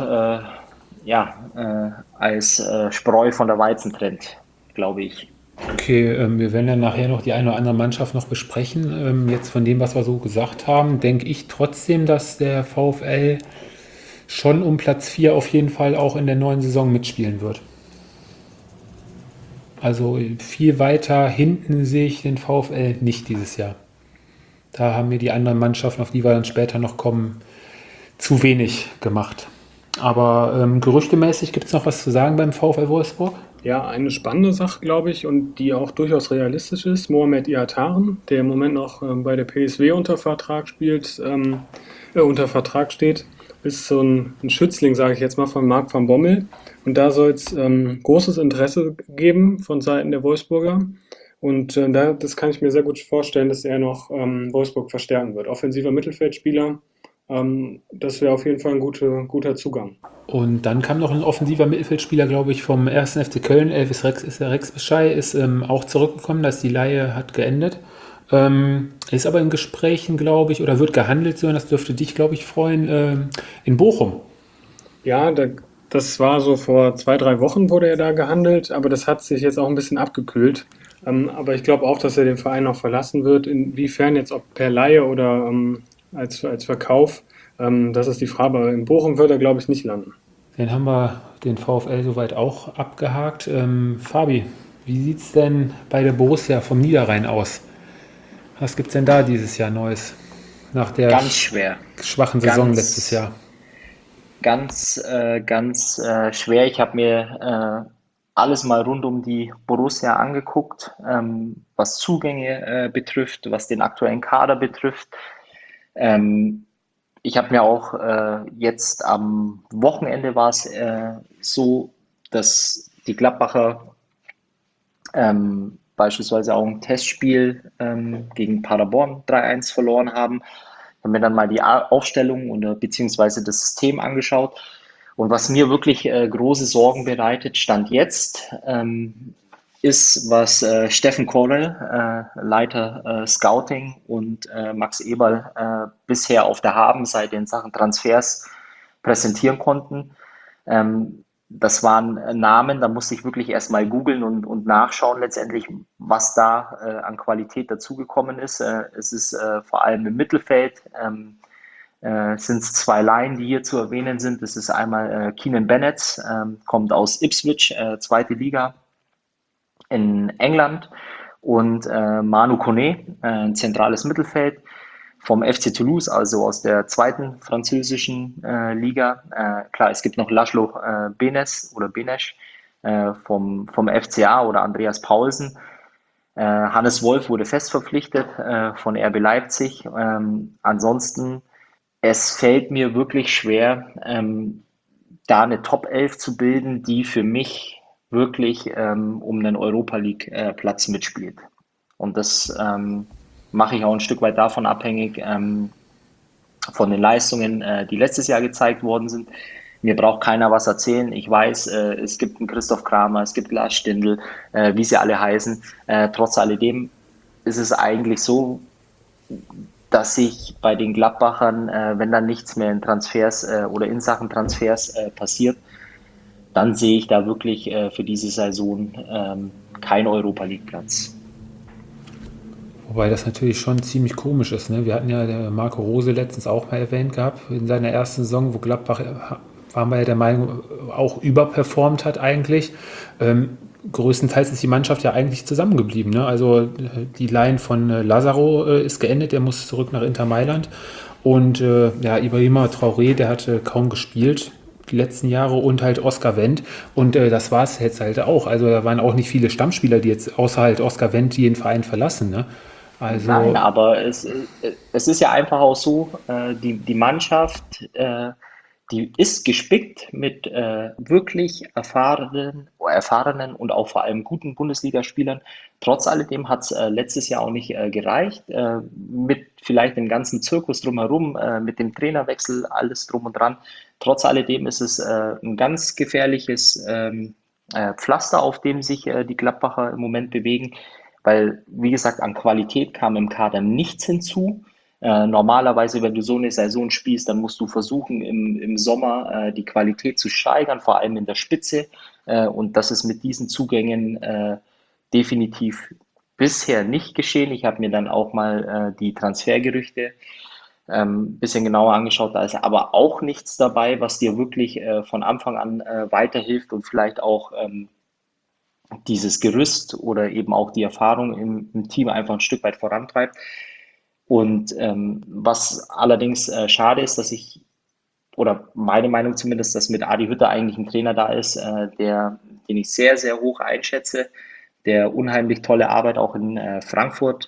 als Spreu von der Weizen trennt, glaube ich. Okay, wir werden dann nachher noch die eine oder andere Mannschaft noch besprechen. Jetzt von dem, was wir so gesagt haben, denke ich trotzdem, dass der VfL schon um Platz 4 auf jeden Fall auch in der neuen Saison mitspielen wird. Also viel weiter hinten sehe ich den VfL nicht dieses Jahr. Da haben mir die anderen Mannschaften, auf die wir dann später noch kommen, zu wenig gemacht. Aber gerüchtemäßig gibt es noch was zu sagen beim VfL Wolfsburg? Ja, eine spannende Sache, glaube ich, und die auch durchaus realistisch ist. Mohamed Ihataren, der im Moment noch bei der PSW unter Vertrag steht, ist so ein Schützling, sage ich jetzt mal, von Marc van Bommel. Und da soll es großes Interesse geben von Seiten der Wolfsburger. Und das kann ich mir sehr gut vorstellen, dass er noch Wolfsburg verstärken wird. Offensiver Mittelfeldspieler, das wäre auf jeden Fall ein guter Zugang. Und dann kam noch ein offensiver Mittelfeldspieler, glaube ich, vom 1. FC Köln, Rex Beschei, ist auch zurückgekommen, dass die Leihe hat geendet. Ist aber in Gesprächen, glaube ich, oder wird gehandelt, so, das dürfte dich, glaube ich, freuen, in Bochum. Ja, das war so vor 2, 3 Wochen wurde er da gehandelt, aber das hat sich jetzt auch ein bisschen abgekühlt. Aber ich glaube auch, dass er den Verein noch verlassen wird. Inwiefern jetzt, ob per Leihe oder als Verkauf, das ist die Frage. Aber in Bochum wird er, glaube ich, nicht landen. Den haben wir, den VfL, soweit auch abgehakt. Fabi, wie sieht es denn bei der Borussia vom Niederrhein aus? Was gibt es denn da dieses Jahr Neues? Nach der Ganz schwer. schwachen Saison letztes Jahr. Ganz schwer. Ich habe mir alles mal rund um die Borussia angeguckt, was Zugänge betrifft, was den aktuellen Kader betrifft. Ich habe mir auch jetzt am Wochenende war es so, dass die Gladbacher beispielsweise auch ein Testspiel gegen Paderborn 3-1 verloren haben. Ich habe mir dann mal die Aufstellung oder beziehungsweise das System angeschaut. Und was mir wirklich große Sorgen bereitet, Stand jetzt, ist, was Steffen Korrell, Leiter Scouting, und Max Eberl bisher auf der Habenseite in Sachen Transfers präsentieren konnten. Das waren Namen, da musste ich wirklich erstmal googeln und nachschauen letztendlich, was da an Qualität dazugekommen ist. Es ist vor allem im Mittelfeld, sind es 2 Laien, die hier zu erwähnen sind. Das ist einmal Keenan Bennett, kommt aus Ipswich, 2. Liga in England, und Manu Kone, ein zentrales Mittelfeld. vom FC Toulouse, also aus der zweiten französischen Liga. Klar, es gibt noch Laszlo Benesch vom FCA oder Andreas Paulsen. Hannes Wolf wurde fest verpflichtet von RB Leipzig. Ansonsten, es fällt mir wirklich schwer, da eine Top 11 zu bilden, die für mich wirklich um einen Europa League Platz mitspielt. Und das mache ich auch ein Stück weit davon abhängig, von den Leistungen, die letztes Jahr gezeigt worden sind. Mir braucht keiner was erzählen. Ich weiß, es gibt einen Christoph Kramer, es gibt Lars Stindl, wie sie alle heißen. Trotz alledem ist es eigentlich so, dass sich bei den Gladbachern, wenn dann nichts mehr in Transfers oder in Sachen Transfers passiert, dann sehe ich da wirklich für diese Saison keinen Europa League Platz. Wobei das natürlich schon ziemlich komisch ist. Ne? Wir hatten ja der Marco Rose letztens auch mal erwähnt gehabt, in seiner ersten Saison, wo Gladbach, waren wir ja der Meinung, auch überperformt hat eigentlich. Größtenteils ist die Mannschaft ja eigentlich zusammengeblieben. Ne? Also die Line von Lazaro ist geendet, der muss zurück nach Inter Mailand. Und Ibrahima Traoré, der hat kaum gespielt die letzten Jahre, und halt Oscar Wendt. Und das war es jetzt halt auch. Also da waren auch nicht viele Stammspieler, die jetzt außer halt Oscar Wendt, die den Verein verlassen. Ne? Also, Nein, aber es ist ja einfach auch so, die Mannschaft, die ist gespickt mit wirklich erfahrenen und auch vor allem guten Bundesligaspielern. Trotz alledem hat es letztes Jahr auch nicht gereicht. Mit vielleicht dem ganzen Zirkus drumherum, mit dem Trainerwechsel, alles drum und dran. Trotz alledem ist es ein ganz gefährliches Pflaster, auf dem sich die Gladbacher im Moment bewegen. Weil, wie gesagt, an Qualität kam im Kader nichts hinzu. Normalerweise, wenn du so eine Saison spielst, dann musst du versuchen, im Sommer die Qualität zu steigern, vor allem in der Spitze. Und das ist mit diesen Zugängen definitiv bisher nicht geschehen. Ich habe mir dann auch mal die Transfergerüchte ein bisschen genauer angeschaut. Da ist aber auch nichts dabei, was dir wirklich von Anfang an weiterhilft und vielleicht auch dieses Gerüst oder eben auch die Erfahrung im Team einfach ein Stück weit vorantreibt. Und was allerdings schade ist, oder meine Meinung zumindest, dass mit Adi Hütter eigentlich ein Trainer da ist, den ich sehr, sehr hoch einschätze, der unheimlich tolle Arbeit auch in Frankfurt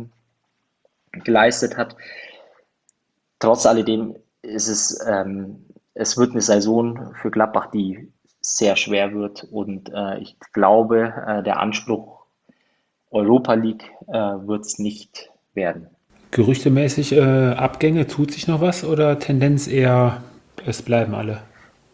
geleistet hat. Trotz alledem ist es wird eine Saison für Gladbach, die sehr schwer wird, und ich glaube, der Anspruch Europa League wird es nicht werden. gerüchtemäßig Abgänge, tut sich noch was oder Tendenz eher, es bleiben alle?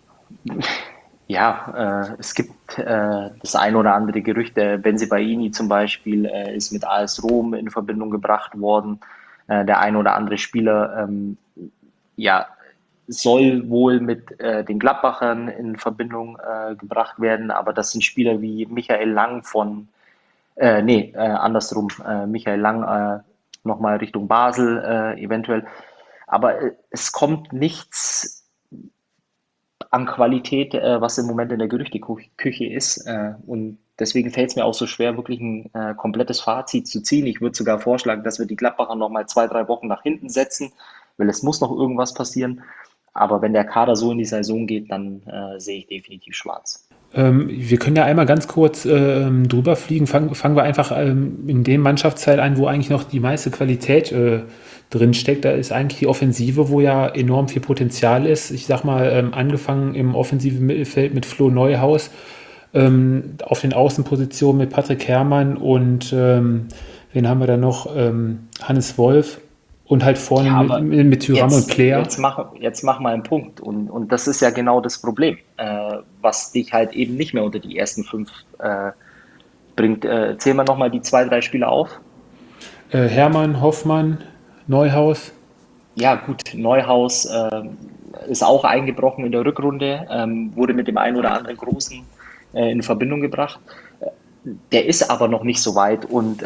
Ja, es gibt das ein oder andere Gerücht. Der Bensebaini zum Beispiel ist mit AS Rom in Verbindung gebracht worden. Der ein oder andere Spieler ja, soll wohl mit den Gladbachern in Verbindung gebracht werden, aber das sind Spieler wie Michael Lang andersrum, Michael Lang nochmal Richtung Basel eventuell. Aber es kommt nichts an Qualität, was im Moment in der Gerüchteküche ist. Und deswegen fällt es mir auch so schwer, wirklich ein komplettes Fazit zu ziehen. Ich würde sogar vorschlagen, dass wir die Gladbacher nochmal 2, 3 Wochen nach hinten setzen, weil es muss noch irgendwas passieren. Aber wenn der Kader so in die Saison geht, dann sehe ich definitiv schwarz. Wir können ja einmal ganz kurz drüber fliegen. Fangen wir einfach in dem Mannschaftsteil an, wo eigentlich noch die meiste Qualität drin steckt. Da ist eigentlich die Offensive, wo ja enorm viel Potenzial ist. Ich sag mal, angefangen im offensiven Mittelfeld mit Flo Neuhaus, auf den Außenpositionen mit Patrick Herrmann und wen haben wir da noch? Hannes Wolf. Und halt vorne Ja, mit Thuram und Player. jetzt mach mal einen Punkt. Und das ist ja genau das Problem, was dich halt eben nicht mehr unter die ersten 5 bringt. Zähl mal nochmal die 2, 3 Spieler auf. Herrmann, Hoffmann, Neuhaus. Ja, gut, Neuhaus ist auch eingebrochen in der Rückrunde, wurde mit dem einen oder anderen Großen in Verbindung gebracht. Der ist aber noch nicht so weit. Und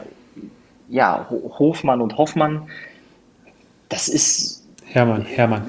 Hofmann und Hoffmann, das ist Herrmann.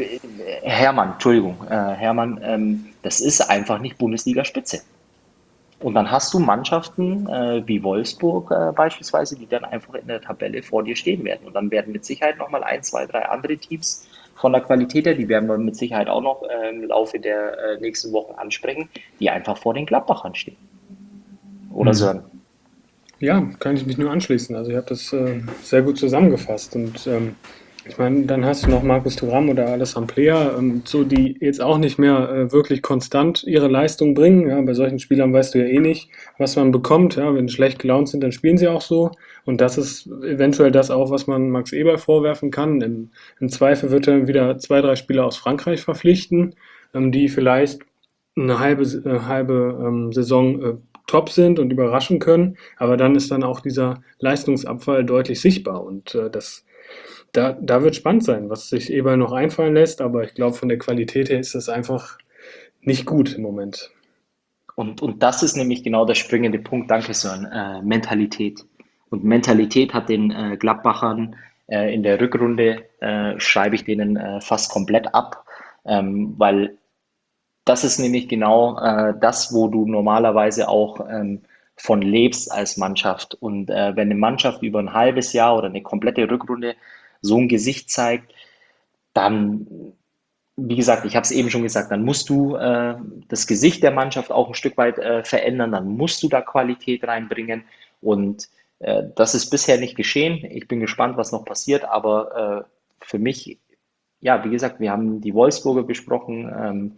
Herrmann, Entschuldigung, Herrmann, das ist einfach nicht Bundesliga-Spitze. Und dann hast du Mannschaften wie Wolfsburg beispielsweise, die dann einfach in der Tabelle vor dir stehen werden. Und dann werden mit Sicherheit nochmal ein, zwei, drei andere Teams von der Qualität her, die werden wir mit Sicherheit auch noch im Laufe der nächsten Wochen ansprechen, die einfach vor den Gladbachern stehen. Oder Sören? Ja, kann ich mich nur anschließen. Also ihr habt das sehr gut zusammengefasst. Und ich meine, dann hast du noch Markus Thuram oder Alassane Player, so die jetzt auch nicht mehr wirklich konstant ihre Leistung bringen. Ja, bei solchen Spielern weißt du ja eh nicht, was man bekommt. Ja, wenn sie schlecht gelaunt sind, dann spielen sie auch so. Und das ist eventuell das auch, was man Max Eberl vorwerfen kann. Im Zweifel wird er wieder 2, 3 Spieler aus Frankreich verpflichten, die vielleicht eine halbe Saison top sind und überraschen können, aber dann ist dann auch dieser Leistungsabfall deutlich sichtbar und da wird spannend sein, was sich Eberl noch einfallen lässt, aber ich glaube, von der Qualität her ist das einfach nicht gut im Moment. Und das ist nämlich genau der springende Punkt, danke Sören, Mentalität. Und Mentalität hat den Gladbachern in der Rückrunde, schreibe ich denen fast komplett ab, weil das ist nämlich genau das, wo du normalerweise auch von lebst als Mannschaft. Und wenn eine Mannschaft über ein halbes Jahr oder eine komplette Rückrunde so ein Gesicht zeigt, dann, wie gesagt, ich habe es eben schon gesagt, dann musst du das Gesicht der Mannschaft auch ein Stück weit verändern, dann musst du da Qualität reinbringen. Und das ist bisher nicht geschehen. Ich bin gespannt, was noch passiert, aber für mich, ja, wie gesagt, wir haben die Wolfsburger besprochen.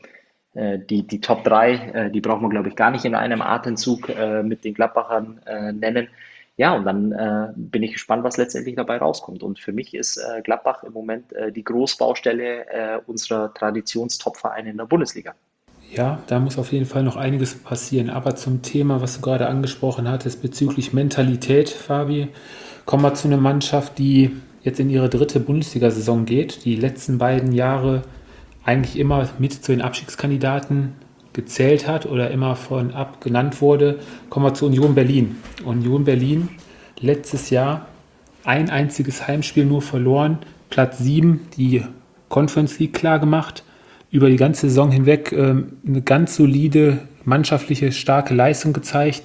Die Top 3, die braucht man, glaube ich, gar nicht in einem Atemzug mit den Gladbachern nennen. Ja, und dann bin ich gespannt, was letztendlich dabei rauskommt. Und für mich ist Gladbach im Moment die Großbaustelle unserer Traditionstop-Vereine in der Bundesliga. Ja, da muss auf jeden Fall noch einiges passieren. Aber zum Thema, was du gerade angesprochen hattest, bezüglich Mentalität, Fabi, kommen wir zu einer Mannschaft, die jetzt in ihre 3. Bundesliga-Saison geht, die letzten beiden Jahre eigentlich immer mit zu den Abstiegskandidaten gezählt hat oder immer von ab genannt wurde. Kommen wir zu Union Berlin. Union Berlin, letztes Jahr ein einziges Heimspiel nur verloren, Platz 7, die Conference League klar gemacht, über die ganze Saison hinweg eine ganz solide, mannschaftliche, starke Leistung gezeigt.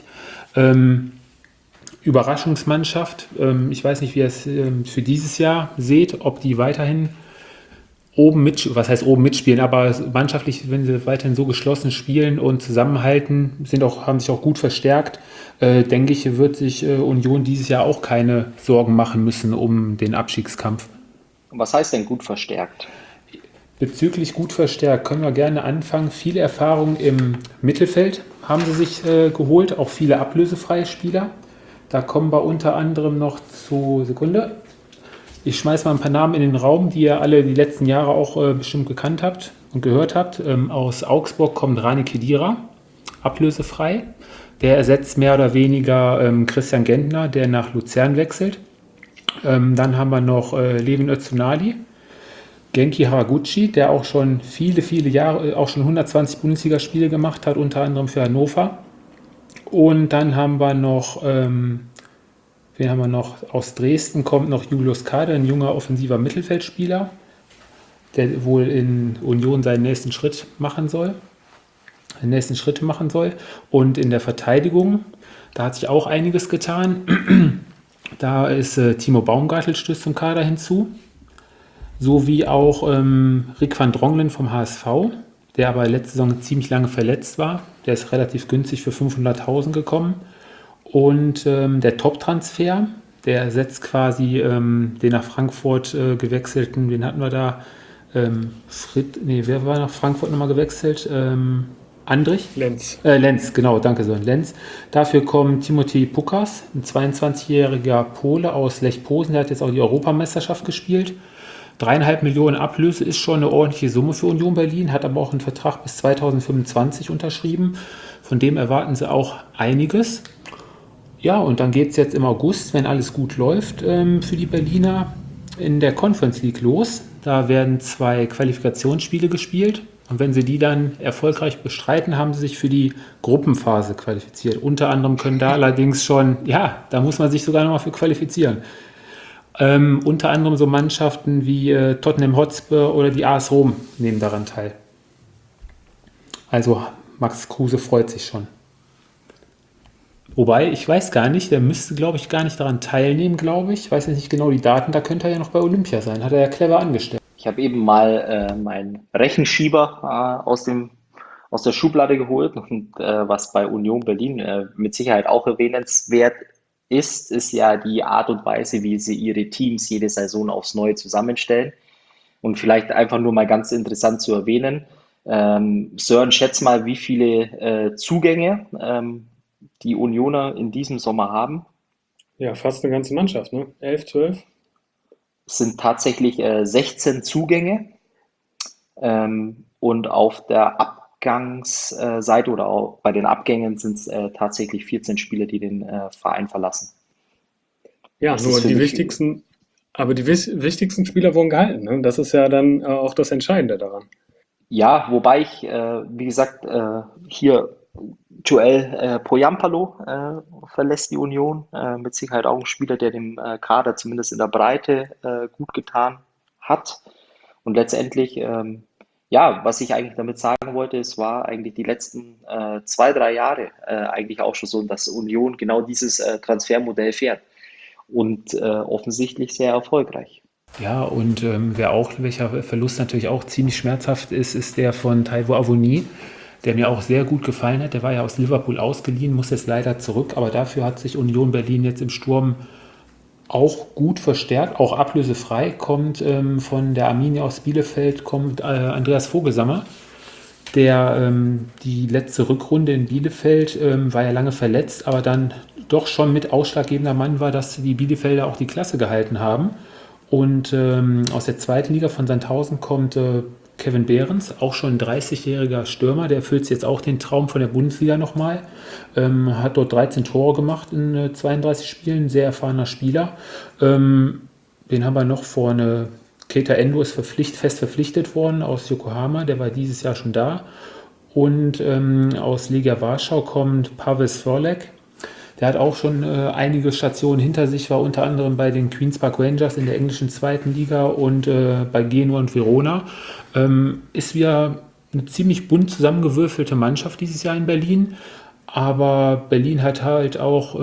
Überraschungsmannschaft. Ich weiß nicht, wie ihr es für dieses Jahr seht, ob die weiterhin was heißt oben mitspielen, aber mannschaftlich, wenn sie weiterhin so geschlossen spielen und zusammenhalten, haben sich auch gut verstärkt, denke ich, wird sich Union dieses Jahr auch keine Sorgen machen müssen um den Abstiegskampf. Was heißt denn gut verstärkt? Bezüglich gut verstärkt können wir gerne anfangen. Viele Erfahrungen im Mittelfeld haben sie sich geholt, auch viele ablösefreie Spieler. Da kommen wir unter anderem noch zu Sekunde. Ich schmeiße mal ein paar Namen in den Raum, die ihr alle die letzten Jahre auch bestimmt gekannt habt und gehört habt. Aus Augsburg kommt Rani Khedira, ablösefrei. Der ersetzt mehr oder weniger Christian Gentner, der nach Luzern wechselt. Dann haben wir noch Levin Öztunali, Genki Haraguchi, der auch schon viele Jahre, auch schon 120 Bundesligaspiele gemacht hat, unter anderem für Hannover. Und dann haben wir noch... wen haben wir noch? Aus Dresden kommt noch Julius Kader, ein junger offensiver Mittelfeldspieler, der wohl in Union seinen nächsten Schritte machen soll. Und in der Verteidigung, da hat sich auch einiges getan. Da ist Timo Baumgartel stößt zum Kader hinzu, sowie auch Rick van Drongelen vom HSV, der aber letzte Saison ziemlich lange verletzt war. Der ist relativ günstig für 500.000 gekommen. Und der Top-Transfer, der ersetzt quasi den nach Frankfurt gewechselten, wen hatten wir da? Wer war nach Frankfurt nochmal gewechselt? Andrich? Lenz, genau, danke Sören, Lenz. Dafür kommt Timothy Pukas, ein 22-jähriger Pole aus Lech Posen, der hat jetzt auch die Europameisterschaft gespielt. 3,5 Millionen Ablöse ist schon eine ordentliche Summe für Union Berlin, hat aber auch einen Vertrag bis 2025 unterschrieben. Von dem erwarten sie auch einiges. Ja, und dann geht es jetzt im August, wenn alles gut läuft, für die Berliner in der Conference League los. Da werden 2 Qualifikationsspiele gespielt. Und wenn sie die dann erfolgreich bestreiten, haben sie sich für die Gruppenphase qualifiziert. Unter anderem können da allerdings schon, ja, da muss man sich sogar nochmal für qualifizieren. Unter anderem so Mannschaften wie Tottenham Hotspur oder die AS Rom nehmen daran teil. Also Max Kruse freut sich schon. Wobei, ich weiß gar nicht, der müsste, glaube ich, gar nicht daran teilnehmen, glaube ich. Ich weiß jetzt nicht genau die Daten, da könnte er ja noch bei Olympia sein. Hat er ja clever angestellt. Ich habe eben mal meinen Rechenschieber aus der Schublade geholt und was bei Union Berlin mit Sicherheit auch erwähnenswert ist ja die Art und Weise, wie sie ihre Teams jede Saison aufs Neue zusammenstellen. Und vielleicht einfach nur mal ganz interessant zu erwähnen, Sören, schätz mal, wie viele Zugänge die Unioner in diesem Sommer haben. Ja, fast eine ganze Mannschaft, ne? 11, 12? Es sind tatsächlich 16 Zugänge. Und auf der Abgangsseite oder auch bei den Abgängen sind es tatsächlich 14 Spieler, die den Verein verlassen. Ja, Das ist nur für die mich, wichtigsten Spieler wurden gehalten, ne? Das ist ja dann auch das Entscheidende daran. ja, wobei ich, wie gesagt, hier Joel Poyampalo verlässt die Union. Mit Sicherheit auch ein Spieler, der dem Kader zumindest in der Breite gut getan hat. Und letztendlich, ja, was ich eigentlich damit sagen wollte, es war eigentlich die letzten 2, 3 Jahre eigentlich auch schon so, dass Union genau dieses Transfermodell fährt und offensichtlich sehr erfolgreich. Ja, und welcher Verlust natürlich auch ziemlich schmerzhaft ist, ist der von Taiwo Awoniyi, der mir auch sehr gut gefallen hat. Der war ja aus Liverpool ausgeliehen, muss jetzt leider zurück, aber dafür hat sich Union Berlin jetzt im Sturm auch gut verstärkt, auch ablösefrei. Kommt von der Arminia aus Bielefeld, kommt Andreas Vogelsammer, der die letzte Rückrunde in Bielefeld war ja lange verletzt, aber dann doch schon mit ausschlaggebender Mann war, dass die Bielefelder auch die Klasse gehalten haben. Und aus der zweiten Liga von Sandhausen kommt Kevin Behrens, auch schon ein 30-jähriger Stürmer, der erfüllt jetzt auch den Traum von der Bundesliga nochmal. Hat dort 13 Tore gemacht in 32 Spielen, sehr erfahrener Spieler. Den haben wir noch vorne. Keita Endo ist fest verpflichtet worden aus Yokohama, der war dieses Jahr schon da. Und aus Legia Warschau kommt Pavel Svorlek. Der hat auch schon einige Stationen hinter sich, war unter anderem bei den Queens Park Rangers in der englischen zweiten Liga und bei Genua und Verona. Ist wieder eine ziemlich bunt zusammengewürfelte Mannschaft dieses Jahr in Berlin. Aber Berlin hat halt auch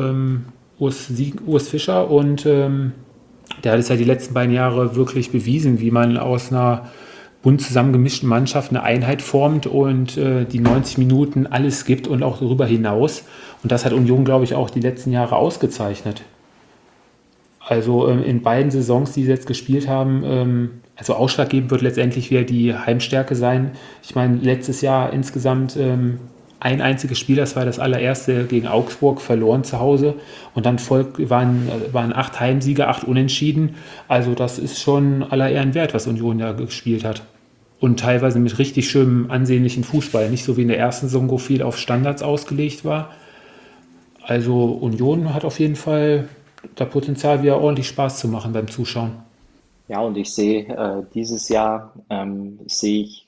Urs Fischer und der hat es ja die letzten beiden Jahre wirklich bewiesen, wie man aus einer bunt zusammengemischten Mannschaft eine Einheit formt und die 90 Minuten alles gibt und auch darüber hinaus. Und das hat Union, glaube ich, auch die letzten Jahre ausgezeichnet. Also in beiden Saisons, die sie jetzt gespielt haben, also ausschlaggebend wird letztendlich wieder die Heimstärke sein. Ich meine, letztes Jahr insgesamt ein einziges Spiel, das war das allererste gegen Augsburg, verloren zu Hause. Und dann waren 8 Heimsiege, 8 Unentschieden. Also das ist schon aller Ehren wert, was Union da gespielt hat. Und teilweise mit richtig schönem, ansehnlichen Fußball. Nicht so wie in der ersten Saison, wo viel auf Standards ausgelegt war. Also Union hat auf jeden Fall das Potenzial, wieder ordentlich Spaß zu machen beim Zuschauen. Ja, und ich sehe dieses Jahr sehe ich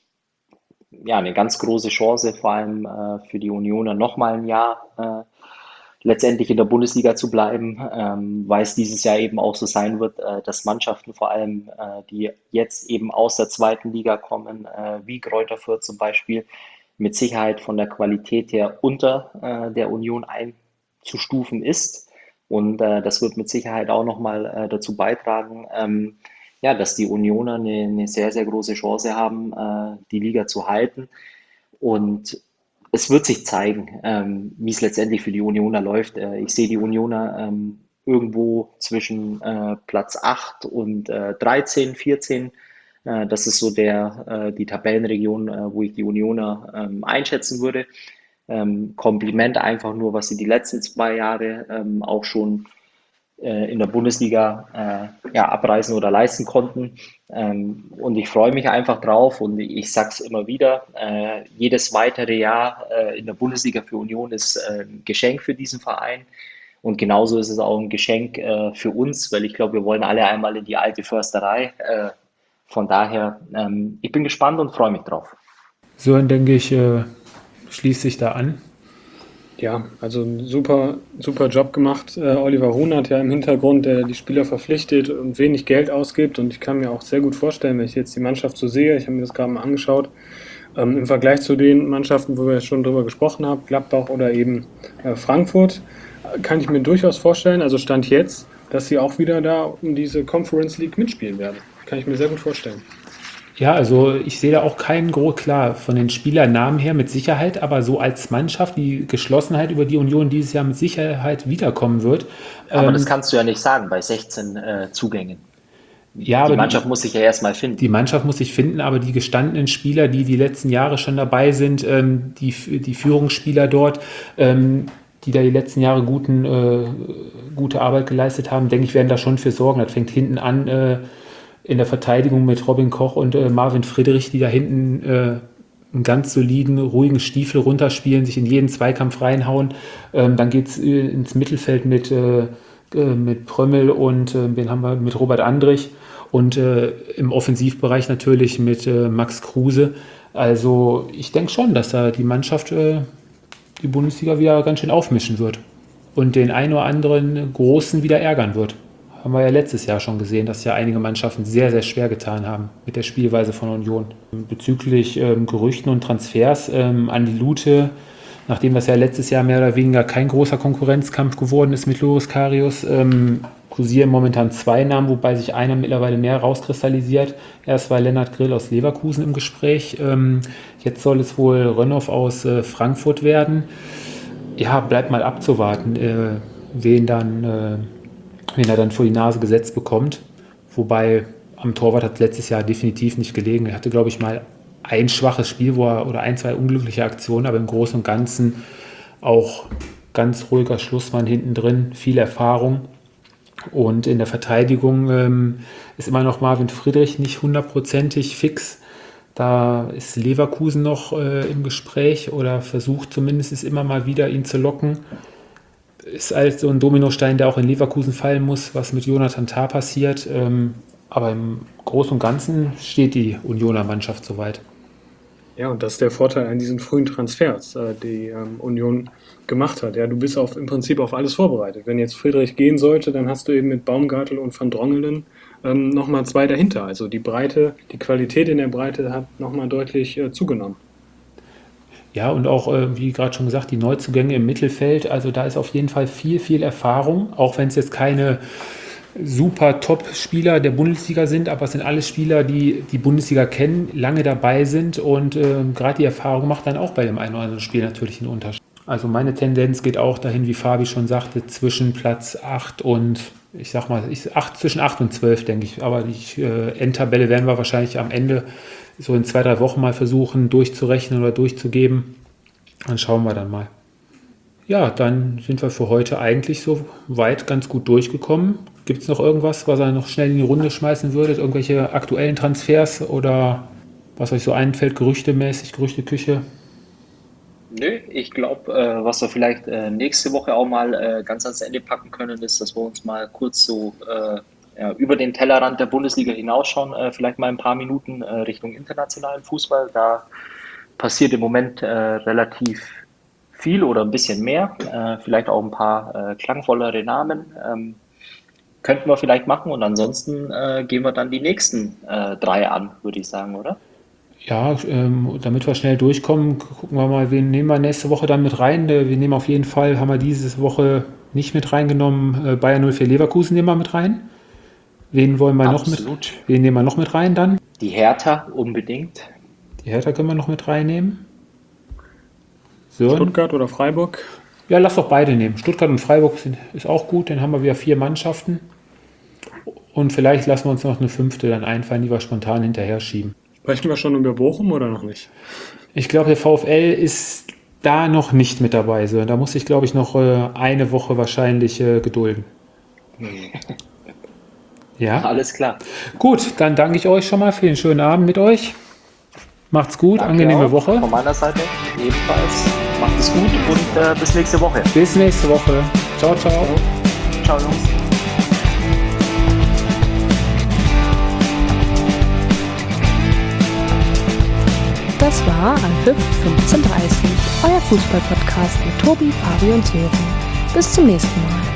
ja eine ganz große Chance, vor allem für die Unioner nochmal ein Jahr letztendlich in der Bundesliga zu bleiben, weil es dieses Jahr eben auch so sein wird, dass Mannschaften vor allem, die jetzt eben aus der zweiten Liga kommen, wie Greuther Fürth zum Beispiel, mit Sicherheit von der Qualität her unter der Union einzustufen ist. Und das wird mit Sicherheit auch nochmal dazu beitragen, ja, dass die Unioner eine sehr, sehr große Chance haben, die Liga zu halten. Und es wird sich zeigen, wie es letztendlich für die Unioner läuft. Ich sehe die Unioner irgendwo zwischen Platz 8 und 13, 14. Das ist so die Tabellenregion, wo ich die Unioner einschätzen würde. Kompliment einfach nur, was sie die letzten 2 Jahre auch schon in der Bundesliga ja, abreißen oder leisten konnten. Und ich freue mich einfach drauf und ich sage es immer wieder, jedes weitere Jahr in der Bundesliga für Union ist ein Geschenk für diesen Verein. Und genauso ist es auch ein Geschenk für uns, weil ich glaube, wir wollen alle einmal in die alte Försterei. Von daher, ich bin gespannt und freue mich drauf. So, dann denke ich, schließt sich da an. Ja, also ein super, super Job gemacht. Oliver Huhn hat ja im Hintergrund, der die Spieler verpflichtet und wenig Geld ausgibt. Und ich kann mir auch sehr gut vorstellen, wenn ich jetzt die Mannschaft so sehe, ich habe mir das gerade mal angeschaut, Im Vergleich zu den Mannschaften, wo wir schon drüber gesprochen haben, Gladbach oder eben Frankfurt, kann ich mir durchaus vorstellen, also Stand jetzt, dass sie auch wieder da um diese Conference League mitspielen werden. Kann ich mir sehr gut vorstellen. Ja, also ich sehe da auch keinen klar, von den Spielernamen her mit Sicherheit, aber so als Mannschaft, die Geschlossenheit, über die Union dieses Jahr mit Sicherheit wiederkommen wird. Aber das kannst du ja nicht sagen bei 16 Zugängen. Ja, Die aber Mannschaft muss sich ja erstmal finden. die Mannschaft muss sich finden, aber die gestandenen Spieler, die die letzten Jahre schon dabei sind, die Führungsspieler dort, die da die letzten Jahre gute Arbeit geleistet haben, denke ich, werden da schon für sorgen. Das fängt hinten an in der Verteidigung mit Robin Koch und Marvin Friedrich, die da hinten einen ganz soliden, ruhigen Stiefel runterspielen, sich in jeden Zweikampf reinhauen. Dann geht es ins Mittelfeld mit Prömmel und wen haben wir mit Robert Andrich und im Offensivbereich natürlich mit Max Kruse. Also ich denke schon, dass da die Mannschaft die Bundesliga wieder ganz schön aufmischen wird und den einen oder anderen Großen wieder ärgern wird. Haben wir ja letztes Jahr schon gesehen, dass ja einige Mannschaften sehr, sehr schwer getan haben mit der Spielweise von Union. Bezüglich Gerüchten und Transfers, Andi Lute, nachdem das ja letztes Jahr mehr oder weniger kein großer Konkurrenzkampf geworden ist mit Loris Karius, kursieren momentan 2 Namen, wobei sich einer mittlerweile mehr rauskristallisiert. Erst war Lennart Grill aus Leverkusen im Gespräch, jetzt soll es wohl Rönnow aus Frankfurt werden. Ja, bleibt mal abzuwarten, wen er dann vor die Nase gesetzt bekommt. Wobei am Torwart hat es letztes Jahr definitiv nicht gelegen. Er hatte, glaube ich, mal ein schwaches Spiel, oder 1, 2 unglückliche Aktionen, aber im Großen und Ganzen auch ganz ruhiger Schlussmann hinten drin, viel Erfahrung. Und in der Verteidigung ist immer noch Marvin Friedrich nicht 100%ig fix. Da ist Leverkusen noch im Gespräch oder versucht zumindest immer mal wieder, ihn zu locken. Ist halt so ein Dominostein, der auch in Leverkusen fallen muss, was mit Jonathan Tah passiert. Aber im Großen und Ganzen steht die Unioner Mannschaft soweit. Ja, und das ist der Vorteil an diesen frühen Transfers, die Union gemacht hat. Ja, du bist im Prinzip auf alles vorbereitet. Wenn jetzt Friedrich gehen sollte, dann hast du eben mit Baumgartel und Van Drongelen nochmal 2 dahinter. Also die Qualität in der Breite hat nochmal deutlich zugenommen. Ja, und auch, wie gerade schon gesagt, die Neuzugänge im Mittelfeld. Also da ist auf jeden Fall viel, viel Erfahrung, auch wenn es jetzt keine super Top-Spieler der Bundesliga sind, aber es sind alles Spieler, die die Bundesliga kennen, lange dabei sind und gerade die Erfahrung macht dann auch bei dem einen oder anderen Spiel natürlich einen Unterschied. Also meine Tendenz geht auch dahin, wie Fabi schon sagte, zwischen Platz 8 und, zwischen 8 und 12, denke ich. Aber die Endtabelle werden wir wahrscheinlich am Ende so in 2, 3 Wochen mal versuchen durchzurechnen oder durchzugeben. Dann schauen wir dann mal. Ja, dann sind wir für heute eigentlich so weit ganz gut durchgekommen. Gibt es noch irgendwas, was ihr noch schnell in die Runde schmeißen würdet? Irgendwelche aktuellen Transfers oder was euch so einfällt, Gerüchteküche? Nö, ich glaube, was wir vielleicht nächste Woche auch mal ganz ans Ende packen können, ist, dass wir uns mal kurz so über den Tellerrand der Bundesliga hinausschauen, vielleicht mal ein paar Minuten Richtung internationalen Fußball. Da passiert im Moment relativ viel oder ein bisschen mehr, vielleicht auch ein paar klangvollere Namen. Könnten wir vielleicht machen und ansonsten gehen wir dann die nächsten 3 an, würde ich sagen, oder? Ja, damit wir schnell durchkommen, gucken wir mal, wen nehmen wir nächste Woche dann mit rein. Wir nehmen auf jeden Fall, haben wir diese Woche nicht mit reingenommen, Bayern 04 Leverkusen nehmen wir mit rein. Wen wollen wir wen nehmen wir noch mit rein dann? Die Hertha unbedingt. Die Hertha können wir noch mit reinnehmen. Sören? Stuttgart oder Freiburg? Ja, lass doch beide nehmen. Stuttgart und Freiburg ist auch gut, dann haben wir wieder 4 Mannschaften. Und vielleicht lassen wir uns noch eine 5. dann einfallen, die wir spontan hinterher schieben. Sprechen wir schon über Bochum oder noch nicht? Ich glaube, der VfL ist da noch nicht mit dabei. So. Da muss ich, glaube ich, noch eine Woche wahrscheinlich gedulden. Ja? Alles klar. Gut, dann danke ich euch schon mal für den schönen Abend mit euch. Macht's gut, Danke angenehme auch Woche. Von meiner Seite ebenfalls. Macht es gut und bis nächste Woche. Bis nächste Woche. Ciao, ciao. Ciao, Jungs. Das war Anpfiff 15:30, euer Fußball-Podcast mit Tobi, Fabi und Sören. Bis zum nächsten Mal.